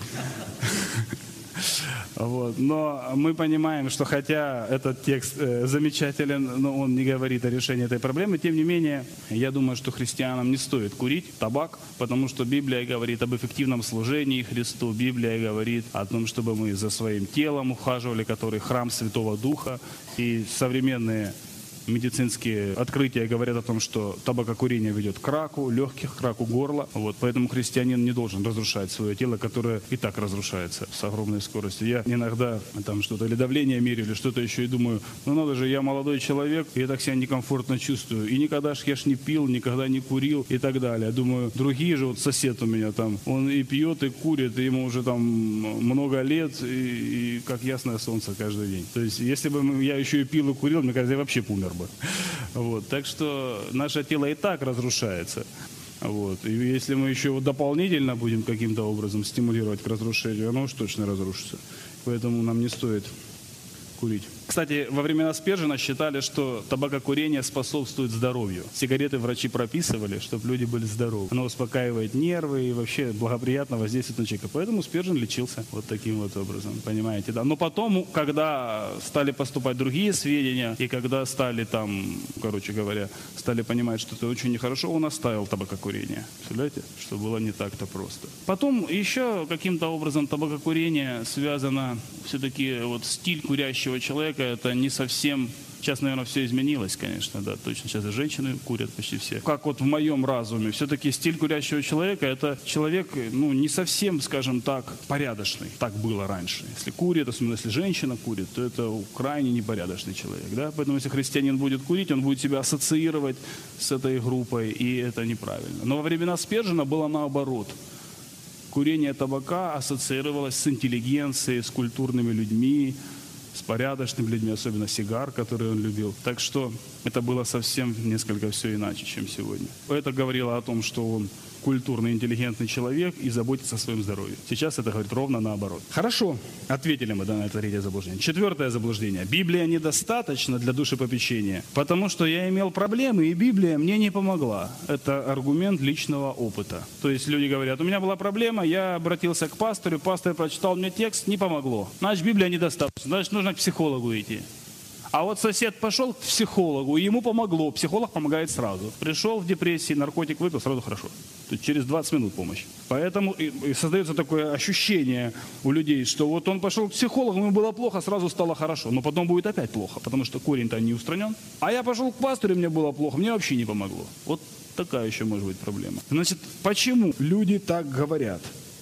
Вот. Но мы понимаем, что хотя этот текст замечателен, но он не говорит о решении этой проблемы, тем не менее, я думаю, что христианам не стоит курить табак, потому что Библия говорит об эффективном служении Христу, Библия говорит о том, чтобы мы за своим телом ухаживали, который храм Святого Духа, и современные медицинские открытия говорят о том, что табакокурение ведет к раку легких, к раку горла. Вот, поэтому христианин не должен разрушать свое тело, которое и так разрушается с огромной скоростью. Я иногда там что-то, или давление меряю, или что-то еще, и думаю, ну надо же, я молодой человек, и я так себя некомфортно чувствую. И никогда ж я не пил, никогда не курил и так далее. Думаю, другие же, вот сосед у меня там, он и пьет, и курит, и ему уже там много лет, и как ясное солнце каждый день. То есть, если бы я еще и пил, и курил, мне кажется, я вообще умер бы. бы. Вот. Так что наше тело и так разрушается. Вот. И если мы еще вот дополнительно будем каким-то образом стимулировать к разрушению, оно уж точно разрушится. Поэтому нам не стоит курить. Кстати, во времена Спержена считали, что табакокурение способствует здоровью. Сигареты врачи прописывали, чтобы люди были здоровы. Оно успокаивает нервы и вообще благоприятно воздействует на человека. Поэтому Спержен лечился вот таким вот образом, понимаете, да. Но потом, когда стали поступать другие сведения, и когда стали там, короче говоря, стали понимать, что это очень нехорошо, он оставил табакокурение. Представляете, что было не так-то просто. Потом еще каким-то образом табакокурение связано все-таки вот стиль курящего человека. Это не совсем... Сейчас, наверное, все изменилось, конечно, да, точно. Сейчас и женщины курят почти все. Как вот в моем разуме, все-таки стиль курящего человека, это человек, ну, не совсем, скажем так, порядочный. Так было раньше. Если курит, особенно если женщина курит, то это крайне непорядочный человек, да. Поэтому если христианин будет курить, он будет себя ассоциировать с этой группой, и это неправильно. Но во времена Спержена было наоборот. Курение табака ассоциировалось с интеллигенцией, с культурными людьми, с порядочными людьми, особенно сигар, который он любил. Так что это было совсем несколько все иначе, чем сегодня. Это говорило о том, что он культурный, интеллигентный человек и заботится о своем здоровье. Сейчас это говорит ровно наоборот. Хорошо, ответили мы на это третье заблуждение. Четвертое заблуждение. Библия недостаточна для душепопечения, потому что я имел проблемы, и Библия мне не помогла. Это аргумент личного опыта. То есть люди говорят, у меня была проблема, я обратился к пастору, пастор прочитал мне текст, не помогло. Значит, Библия недостаточна, значит, нужно к психологу идти. А вот сосед пошел к психологу, и ему помогло. Психолог помогает сразу. Пришел в депрессии, наркотик выпил, сразу хорошо. Тут через 20 минут помощь. Поэтому и создается такое ощущение у людей, что вот он пошел к психологу, ему было плохо, сразу стало хорошо. Но потом будет опять плохо, потому что корень-то не устранен. А я пошел к пастору, мне было плохо, мне вообще не помогло. Вот такая еще может быть проблема. Значит, почему люди так говорят?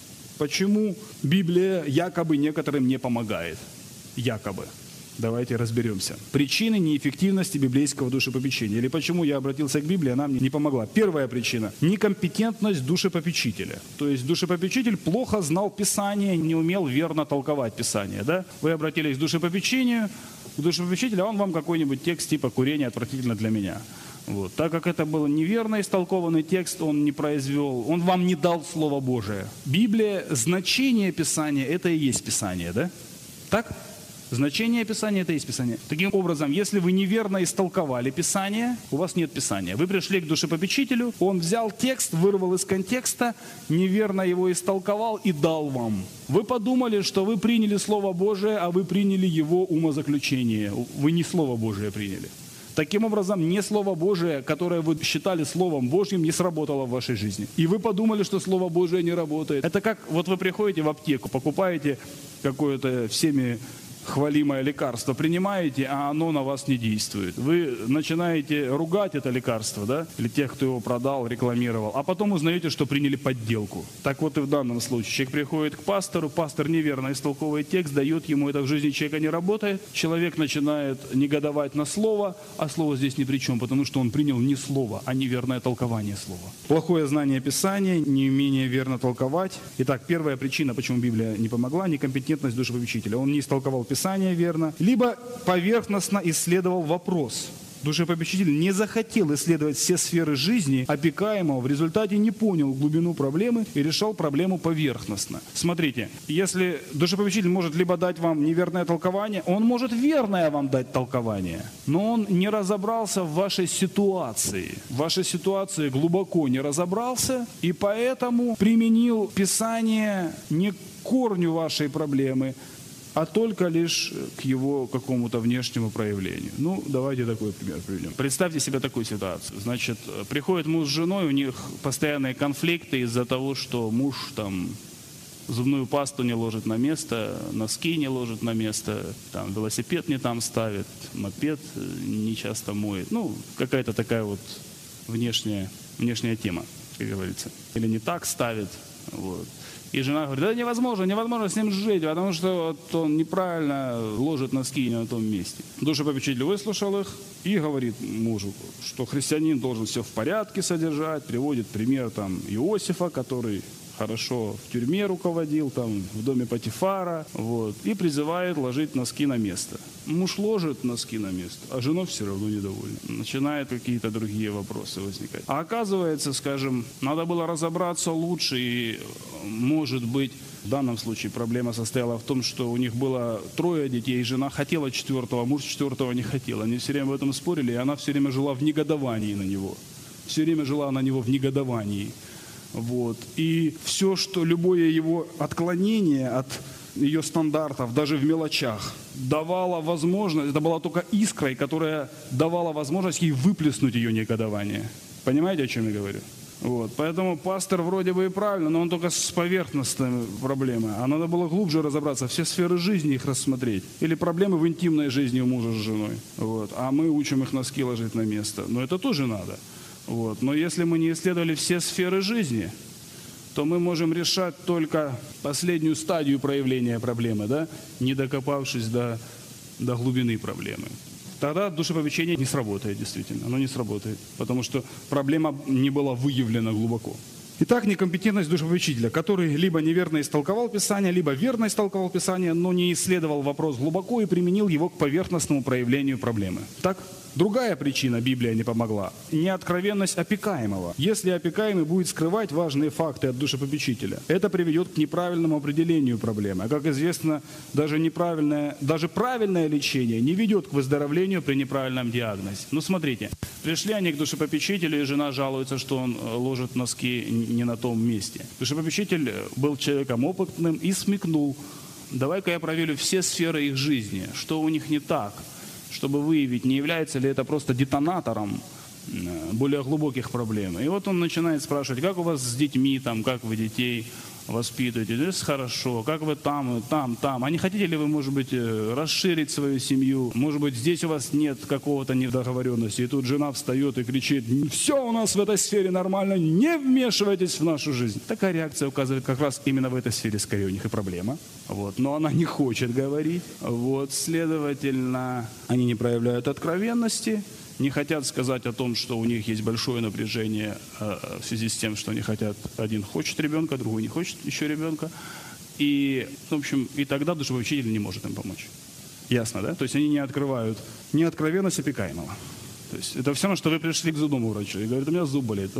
Почему Библия якобы некоторым не помогает? Якобы. Давайте разберемся. Причины неэффективности библейского душепопечения. Или почему я обратился к Библии, она мне не помогла. Первая причина – некомпетентность душепопечителя. То есть душепопечитель плохо знал Писание, не умел верно толковать Писание. Да? Вы обратились к душепопечению, к душепопечителю, а он вам какой-нибудь текст типа «курение отвратительно для меня». Вот. Так как это был неверно истолкованный текст, он не произвел, он вам не дал Слово Божие. Библия, значение Писания – это и есть Писание, да? Так? Значение Писания – это и есть Писание. Таким образом, если вы неверно истолковали Писание, у вас нет Писания. Вы пришли к душепопечителю, он взял текст, вырвал из контекста, неверно его истолковал и дал вам. Вы подумали, что вы приняли Слово Божие, а вы приняли его умозаключение. Вы не Слово Божие приняли. Таким образом, не Слово Божие, которое вы считали Словом Божьим, не сработало в вашей жизни. И вы подумали, что Слово Божие не работает. Это как, вот вы приходите в аптеку, покупаете какое-то всеми хвалимое лекарство, принимаете, а оно на вас не действует. Вы начинаете ругать это лекарство, да, или тех, кто его продал, рекламировал, а потом узнаете, что приняли подделку. Так вот и в данном случае. Человек приходит к пастору, пастор неверно истолковывает текст, дает ему, это в жизни человека не работает, человек начинает негодовать на слово, а слово здесь ни при чем, потому что он принял не слово, а неверное толкование слова. Плохое знание Писания, неумение верно толковать. Итак, первая причина, почему Библия не помогла, некомпетентность душепопечителя. Он не истолковал Писание верно, либо поверхностно исследовал вопрос. Душепопечитель не захотел исследовать все сферы жизни опекаемого, в результате не понял глубину проблемы и решал проблему поверхностно. Смотрите, если душепопечитель может либо дать вам неверное толкование, он может верное вам дать толкование, но он не разобрался в вашей ситуации. В вашей ситуации глубоко не разобрался, и поэтому применил Писание не к корню вашей проблемы, а только лишь к его какому-то внешнему проявлению. Ну, давайте такой пример приведем. Представьте себе такую ситуацию. Значит, приходит муж с женой, у них постоянные конфликты из-за того, что муж там зубную пасту не ложит на место, носки не ложит на место, там велосипед не там ставит, мопед не часто моет. Ну, какая-то такая вот внешняя тема, как говорится. Или не так ставит, вот. И жена говорит, да невозможно с ним жить, потому что вот он неправильно ложит носки не на том месте. Душепопечитель выслушал их и говорит мужу, что христианин должен все в порядке содержать, приводит пример там Иосифа, который хорошо в тюрьме руководил, там, в доме Потифара, вот, и призывает ложить носки на место. Муж ложит носки на место, а жена все равно недовольна. Начинают какие-то другие вопросы возникать. А оказывается, скажем, надо было разобраться лучше, и, может быть, в данном случае проблема состояла в том, что у них было 3 детей, жена хотела 4-го, муж 4-го не хотел. Они все время об этом спорили, и она все время жила в негодовании на него. Все время жила на него в негодовании. Вот. И все, что любое его отклонение от ее стандартов, даже в мелочах, давало возможность, это была только искрой, которая давала возможность ей выплеснуть ее негодование. Понимаете, о чем я говорю? Вот. Поэтому пастор вроде бы и правильно, но он только с поверхностной проблемой. А надо было глубже разобраться, все сферы жизни их рассмотреть. Или проблемы в интимной жизни у мужа с женой. Вот. А мы учим их носки ложить на место. Но это тоже надо. Вот. Но если мы не исследовали все сферы жизни, то мы можем решать только последнюю стадию проявления проблемы, да? Не докопавшись до глубины проблемы. Тогда душепопечение не сработает, действительно. Оно не сработает, потому что проблема не была выявлена глубоко. Итак, некомпетентность душепопечителя, который либо неверно истолковал Писание, либо верно истолковал Писание, но не исследовал вопрос глубоко и применил его к поверхностному проявлению проблемы. Так? Другая причина Библия не помогла – неоткровенность опекаемого. Если опекаемый будет скрывать важные факты от душепопечителя, это приведет к неправильному определению проблемы. А как известно, даже правильное лечение не ведет к выздоровлению при неправильном диагнозе. Ну смотрите, пришли они к душепопечителю, и жена жалуется, что он ложит носки не на том месте. Душепопечитель был человеком опытным и смекнул: давай-ка я проверю все сферы их жизни, что у них не так, чтобы выявить, не является ли это просто детонатором более глубоких проблем. И вот он начинает спрашивать: как у вас с детьми, там, как вы детей воспитываете? Это хорошо. Как вы там, там? А не хотите ли вы, может быть, расширить свою семью? Может быть, здесь у вас нет какого-то недоговоренности? И тут жена встает и кричит: все у нас в этой сфере нормально, не вмешивайтесь в нашу жизнь. Такая реакция указывает как раз именно в этой сфере скорее у них и проблема. Вот. Но она не хочет говорить. Вот. Следовательно, они не проявляют откровенности, не хотят сказать о том, что у них есть большое напряжение в связи с тем, что они хотят, один хочет ребенка, другой не хочет еще ребенка. И, в общем, и тогда душепопечитель не может им помочь. Ясно, да? То есть они не открывают неоткровенность опекаемого. То есть это все равно, что вы пришли к зубному врачу и говорит: у меня зуб болит.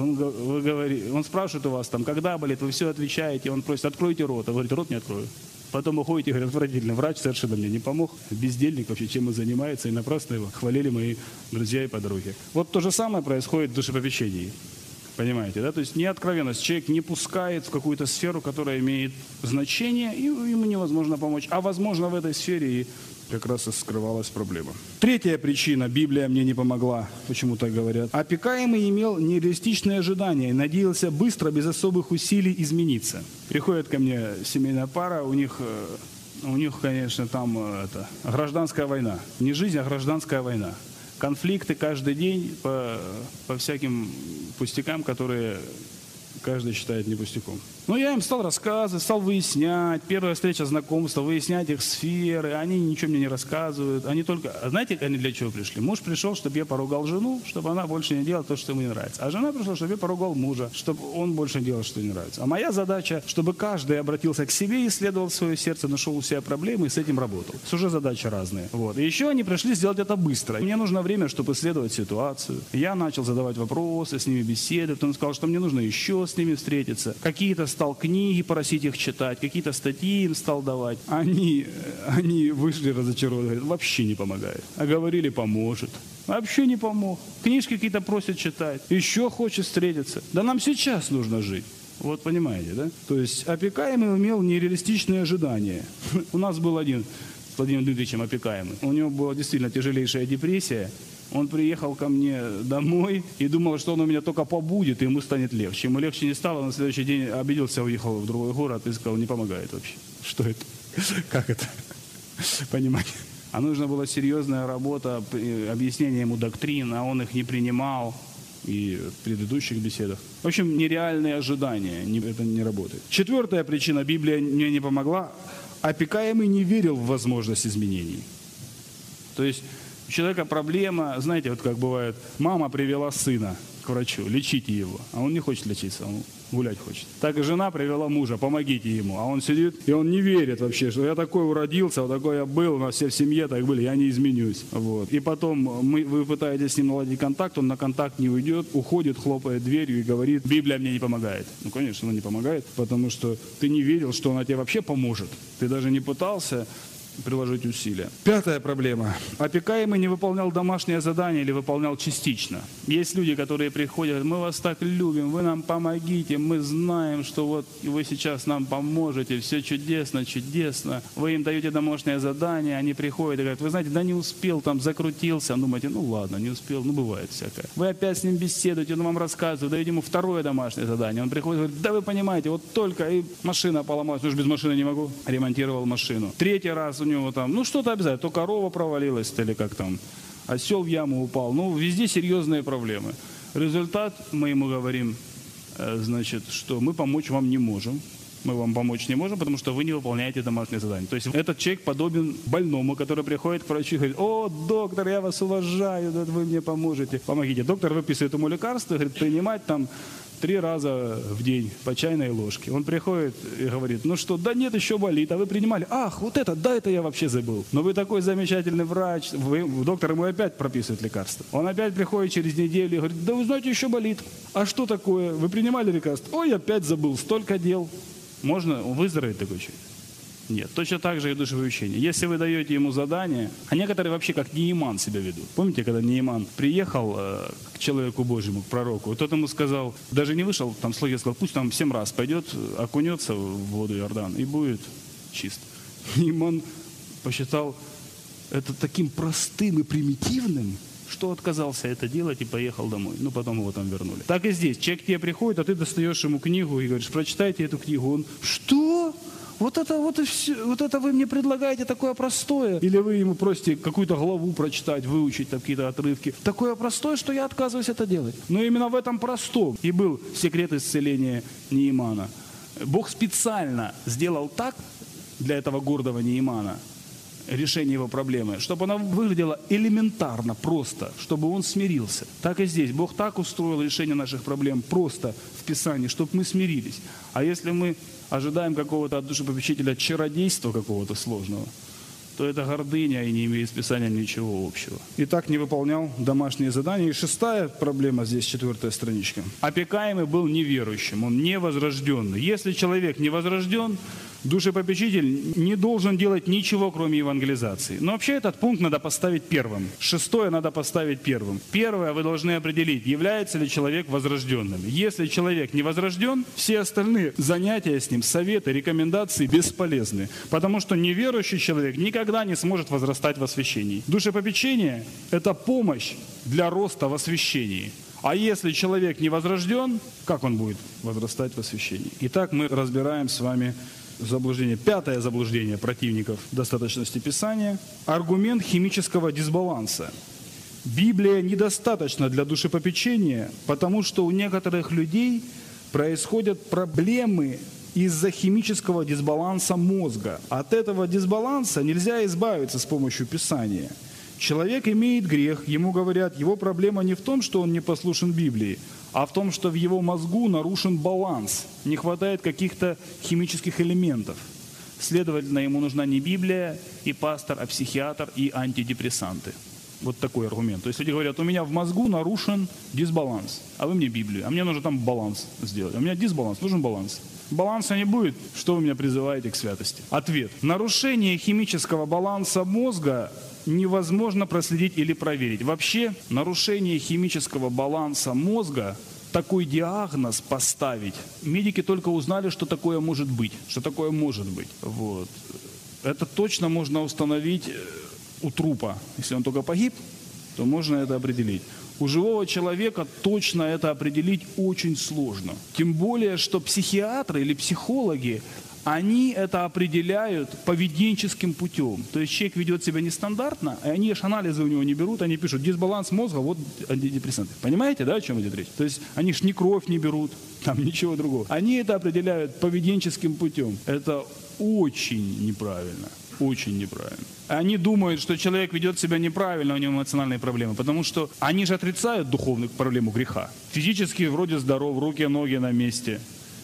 Он спрашивает у вас, там, когда болит, вы все отвечаете, он просит: откройте рот. А вы говорите: рот не открою. Потом уходите и говорят: отвратительно, врач совершенно мне не помог, бездельник вообще, чем он занимается, и напрасно его хвалили мои друзья и подруги. Вот то же самое происходит в душепопечении. Понимаете, да? То есть неоткровенность. Человек не пускает в какую-то сферу, которая имеет значение, и ему невозможно помочь. А возможно, в этой сфере и как раз и скрывалась проблема. Третья причина: Библия мне не помогла, почему так говорят. Опекаемый имел нереалистичные ожидания и надеялся быстро, без особых усилий, измениться. Приходит ко мне семейная пара, у них, конечно, там гражданская война. Не жизнь, а гражданская война. Конфликты каждый день по всяким пустякам, которые каждый считает не пустяком. Но я им стал рассказывать, стал выяснять. Первая встреча, знакомства, выяснять их сферы. Они ничего мне не рассказывают. Они только... Знаете, они для чего пришли? Муж пришел, чтобы я поругал жену, чтобы она больше не делала то, что ему не нравится. А жена пришла, чтобы я поругал мужа, чтобы он больше не делал, что не нравится. А моя задача, чтобы каждый обратился к себе, исследовал свое сердце, нашел у себя проблемы и с этим работал. Это уже задачи разные. Вот. И еще они пришли сделать это быстро. Мне нужно время, чтобы исследовать ситуацию. Я начал задавать вопросы, с ними беседовать. Он сказал, что мне нужно еще с ними встретиться. Какие-то стал книги просить их читать, какие-то статьи им стал давать. Они вышли разочарованные, говорят: вообще не помогает. А говорили: поможет. Вообще не помог. Книжки какие-то просят читать. Еще хочет встретиться. Да нам сейчас нужно жить. Вот понимаете, да? То есть опекаемый имел нереалистичные ожидания. У нас был один с Владимиром Дмитриевичем опекаемый. У него была действительно тяжелейшая депрессия. Он приехал ко мне домой и думал, что он у меня только побудет, и ему станет легче. Ему легче не стало, на следующий день обиделся, уехал в другой город и сказал: не помогает вообще. Что это? Как это? Понимаете? А нужна была серьезная работа, объяснение ему доктрин, а он их не принимал. И в предыдущих беседах. В общем, нереальные ожидания. Это не работает. Четвертая причина: Библия мне не помогла. Опекаемый не верил в возможность изменений. То есть у человека проблема, знаете, вот как бывает, мама привела сына к врачу, лечите его, а он не хочет лечиться. гулять хочет. Так и жена привела мужа, помогите ему. А он сидит, и он не верит вообще, что я такой уродился, вот такой я был, у нас все в семье так были, я не изменюсь. Вот. И потом вы пытаетесь с ним наладить контакт, он на контакт не уйдет, уходит, хлопает дверью и говорит, Библия мне не помогает. Ну, конечно, она не помогает, потому что ты не верил, что она тебе вообще поможет. Ты даже не пытался приложить усилия. 5-я проблема. Опекаемый не выполнял домашнее задание или выполнял частично. Есть люди, которые приходят, мы вас так любим, вы нам помогите, мы знаем, что вот вы сейчас нам поможете, все чудесно, чудесно. Вы им даете домашнее задание, они приходят и говорят, вы знаете, да не успел, там закрутился. Думаете, ну ладно, не успел, ну бывает всякое. Вы опять с ним беседуете, он вам рассказывает, даете ему 2-е домашнее задание. Он приходит и говорит, да вы понимаете, вот только и машина поломалась, ну же без машины не могу. Ремонтировал машину. 3-й раз у него там, ну что-то обязательно, то корова провалилась, или как там, осел в яму упал. Ну, везде серьезные проблемы. Результат, мы ему говорим, значит, что мы помочь вам не можем. Мы вам помочь не можем, потому что вы не выполняете домашнее задание. То есть этот человек подобен больному, который приходит к врачу и говорит, о, доктор, я вас уважаю, вы мне поможете, помогите. Доктор выписывает ему лекарство, говорит, принимать там 3 раза в день по чайной ложке. Он приходит и говорит, ну что, да нет, еще болит, а вы принимали? Ах, вот это, да, это я вообще забыл. Но вы такой замечательный врач, доктор ему опять прописывает лекарство. Он опять приходит через неделю и говорит, да вы знаете, еще болит. А что такое? Вы принимали лекарство? Ой, опять забыл, столько дел. Можно выздороветь такой человек? Нет. Точно так же и душевое учение. Если вы даете ему задание, а некоторые вообще как Нееман себя ведут. Помните, когда Нееман приехал к человеку Божьему, к пророку, и тот ему сказал, даже не вышел, там слуга сказал, пусть там 7 раз пойдет, окунется в воду Иордан и будет чист. Нееман посчитал это таким простым и примитивным, что отказался это делать и поехал домой. Ну, потом его там вернули. Так и здесь. Человек к тебе приходит, а ты достаешь ему книгу и говоришь, прочитайте эту книгу. Он, что? Вот это вы мне предлагаете такое простое? Или вы ему просите какую-то главу прочитать, выучить там какие-то отрывки. Такое простое, что я отказываюсь это делать. Но именно в этом простом и был секрет исцеления Неемана. Бог специально сделал так для этого гордого Неемана, решение его проблемы, чтобы она выглядела элементарно, просто, чтобы он смирился. Так и здесь. Бог так устроил решение наших проблем просто в Писании, чтобы мы смирились. А если мы ожидаем какого-то от душепопечителя чародейства какого-то сложного, то это гордыня и не имеет с Писанием ничего общего. И так не выполнял домашние задания. И 6-я проблема, здесь 4-я страничка. Опекаемый был неверующим, он невозрожденный. Если человек невозрожден, душепопечитель не должен делать ничего, кроме евангелизации. Но вообще этот пункт надо поставить первым. 6-е надо поставить первым. Первое, вы должны определить, является ли человек возрожденным. Если человек не возрожден, все остальные занятия с ним, советы, рекомендации бесполезны. Потому что неверующий человек никогда не сможет возрастать в освящении. Душепопечение – это помощь для роста в освящении. А если человек не возрожден, как он будет возрастать в освящении? Итак, мы разбираем с вами заблуждение. 5-е заблуждение противников достаточности Писания. Аргумент химического дисбаланса. Библия недостаточна для душепопечения, потому что у некоторых людей происходят проблемы из-за химического дисбаланса мозга. От этого дисбаланса нельзя избавиться с помощью Писания. Человек имеет грех, ему говорят, его проблема не в том, что он не послушен Библии, а в том, что в его мозгу нарушен баланс, не хватает каких-то химических элементов. Следовательно, ему нужна не Библия и пастор, а психиатр и антидепрессанты. Вот такой аргумент. То есть люди говорят, у меня в мозгу нарушен дисбаланс, а вы мне Библию, а мне нужно там баланс сделать. У меня дисбаланс, нужен баланс. Баланса не будет, что вы меня призываете к святости? Ответ. Нарушение химического баланса мозга невозможно проследить или проверить. Вообще, нарушение химического баланса мозга, такой диагноз поставить, медики только узнали, что такое может быть. Вот. Это точно можно установить у трупа. Если он только погиб, то можно это определить. У живого человека точно это определить очень сложно. Тем более, что психиатры или психологи, они это определяют поведенческим путем. То есть человек ведет себя нестандартно, и они аж анализы у него не берут, они пишут дисбаланс мозга, вот антидепрессанты. Понимаете, да, о чем идет речь? То есть они ж ни кровь не берут, там ничего другого. Они это определяют поведенческим путем. Это очень неправильно. Очень неправильно. Они думают, что человек ведет себя неправильно, у него эмоциональные проблемы, потому что они же отрицают духовную проблему греха. Физически вроде здоров, руки, ноги на месте.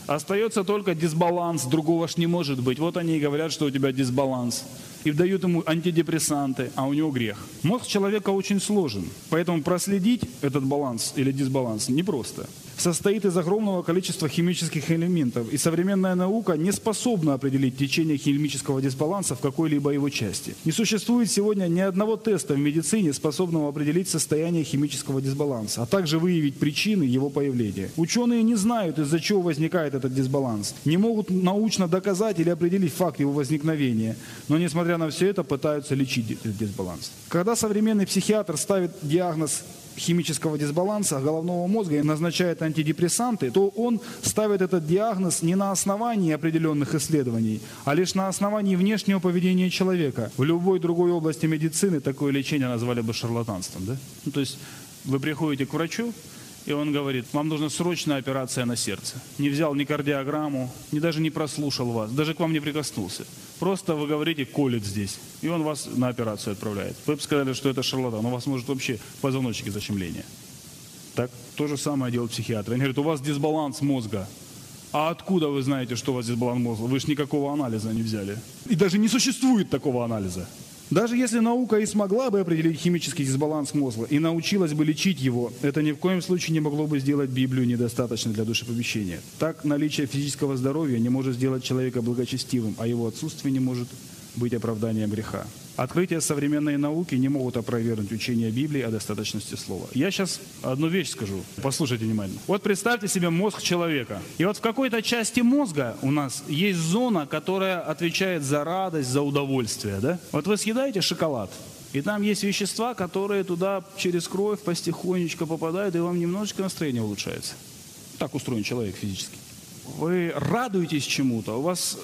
Остается только дисбаланс, другого ж не может быть. Вот они и говорят, что у тебя дисбаланс. И дают ему антидепрессанты, а у него грех. Мозг человека очень сложен, поэтому проследить этот баланс или дисбаланс непросто. Состоит из огромного количества химических элементов, и современная наука не способна определить течение химического дисбаланса в какой-либо его части. Не существует сегодня ни одного теста в медицине, способного определить состояние химического дисбаланса, а также выявить причины его появления. Ученые не знают, из-за чего возникает этот дисбаланс, не могут научно доказать или определить факт его возникновения, но, несмотря на все это, пытаются лечить этот дисбаланс. Когда современный психиатр ставит диагноз химического дисбаланса головного мозга и назначает антидепрессанты, то он ставит этот диагноз не на основании определенных исследований, а лишь на основании внешнего поведения человека. В любой другой области медицины такое лечение назвали бы шарлатанством. Да? То есть вы приходите к врачу, и он говорит, вам нужна срочная операция на сердце. Не взял ни кардиограмму, даже не прослушал вас, даже к вам не прикоснулся. Просто вы говорите, колет здесь. И он вас на операцию отправляет. Вы бы сказали, что это шарлатан. У вас может вообще позвоночники защемления. Так, то же самое делают психиатры. Они говорят, у вас дисбаланс мозга. А откуда вы знаете, что у вас дисбаланс мозга? Вы же никакого анализа не взяли. И даже не существует такого анализа. Даже если наука и смогла бы определить химический дисбаланс мозга и научилась бы лечить его, это ни в коем случае не могло бы сделать Библию недостаточной для душепопечения. Так, наличие физического здоровья не может сделать человека благочестивым, а его отсутствие не может быть оправданием греха. Открытия современной науки не могут опровергнуть учение Библии о достаточности слова. Я сейчас одну вещь скажу. Послушайте внимательно. Вот представьте себе мозг человека. И вот в какой-то части мозга у нас есть зона, которая отвечает за радость, за удовольствие. Да? Вот вы съедаете шоколад, и там есть вещества, которые туда через кровь потихонечку попадают, и вам немножечко настроение улучшается. Так устроен человек физически. Вы радуетесь чему-то, у вас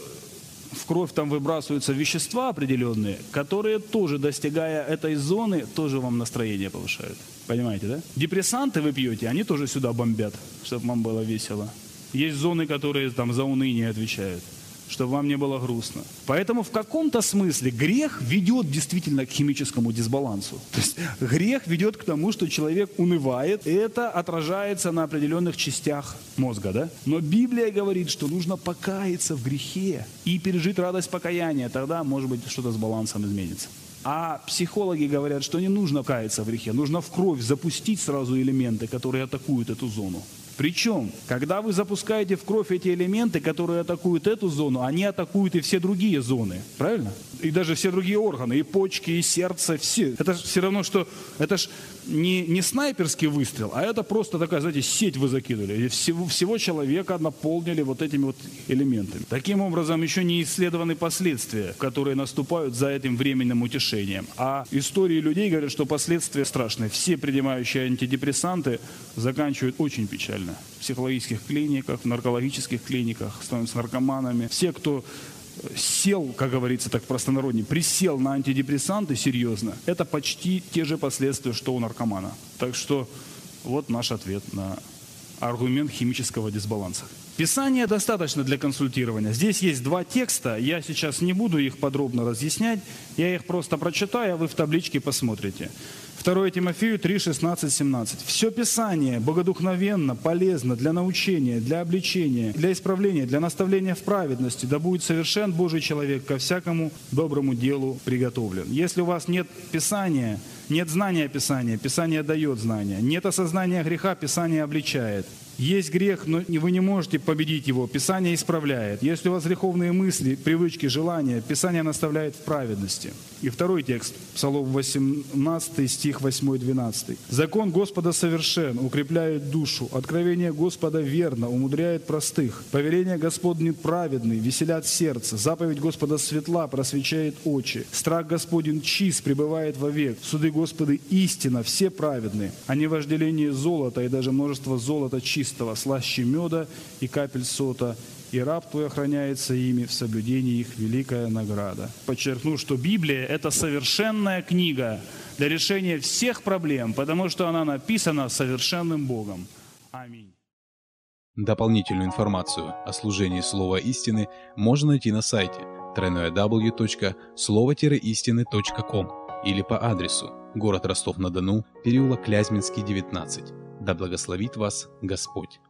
в кровь там выбрасываются вещества определенные, которые тоже, достигая этой зоны, тоже вам настроение повышают. Понимаете, да? Депрессанты вы пьете, они тоже сюда бомбят, чтобы вам было весело. Есть зоны, которые там за уныние отвечают, чтобы вам не было грустно. Поэтому в каком-то смысле грех ведет действительно к химическому дисбалансу. То есть грех ведет к тому, что человек унывает, и это отражается на определенных частях мозга. Да? Но Библия говорит, что нужно покаяться в грехе и пережить радость покаяния. Тогда, может быть, что-то с балансом изменится. А психологи говорят, что не нужно каяться в грехе, нужно в кровь запустить сразу элементы, которые атакуют эту зону. Причем, когда вы запускаете в кровь эти элементы, которые атакуют эту зону, они атакуют и все другие зоны. Правильно? И даже все другие органы, и почки, и сердце, все. Это же все равно, что это ж не снайперский выстрел, а это просто такая, знаете, сеть вы закинули. И всего человека наполнили вот этими вот элементами. Таким образом, еще не исследованы последствия, которые наступают за этим временным утешением. А истории людей говорят, что последствия страшные. Все принимающие антидепрессанты заканчивают очень печально. В психологических клиниках, в наркологических клиниках, становятся наркоманами. Все, кто сел, как говорится так простонародне, присел на антидепрессанты серьезно, это почти те же последствия, что у наркомана. Так что вот наш ответ на аргумент химического дисбаланса. Писания достаточно для консультирования. Здесь есть два текста, я сейчас не буду их подробно разъяснять, я их просто прочитаю, а вы в табличке посмотрите. 2 Тимофею 3, 16, 17. «Все Писание богодухновенно, полезно для научения, для обличения, для исправления, для наставления в праведности, да будет совершен Божий человек ко всякому доброму делу приготовлен». Если у вас нет Писания, нет знания Писания, Писание дает знания. Нет осознания греха, Писание обличает. Есть грех, но вы не можете победить его, Писание исправляет. Если у вас греховные мысли, привычки, желания, Писание наставляет в праведности. И второй текст, Псалом 18, стих 8-12. «Закон Господа совершен, укрепляет душу, откровение Господа верно, умудряет простых. Повеление Господне праведны, веселят сердце, заповедь Господа светла, просвещает очи. Страх Господень чист, пребывает вовек. Суды Господа истина, все праведны, а не вожделение золота и даже множество золота чистого, слаще меда и капель сота, и раб твой охраняется ими, в соблюдении их великая награда». Подчеркну, что Библия – это совершенная книга для решения всех проблем, потому что она написана совершенным Богом. Аминь. Дополнительную информацию о служении Слова Истины можно найти на сайте www.slovo-истины.com или по адресу город Ростов-на-Дону, переулок Клязьминский, 19. Да благословит вас Господь.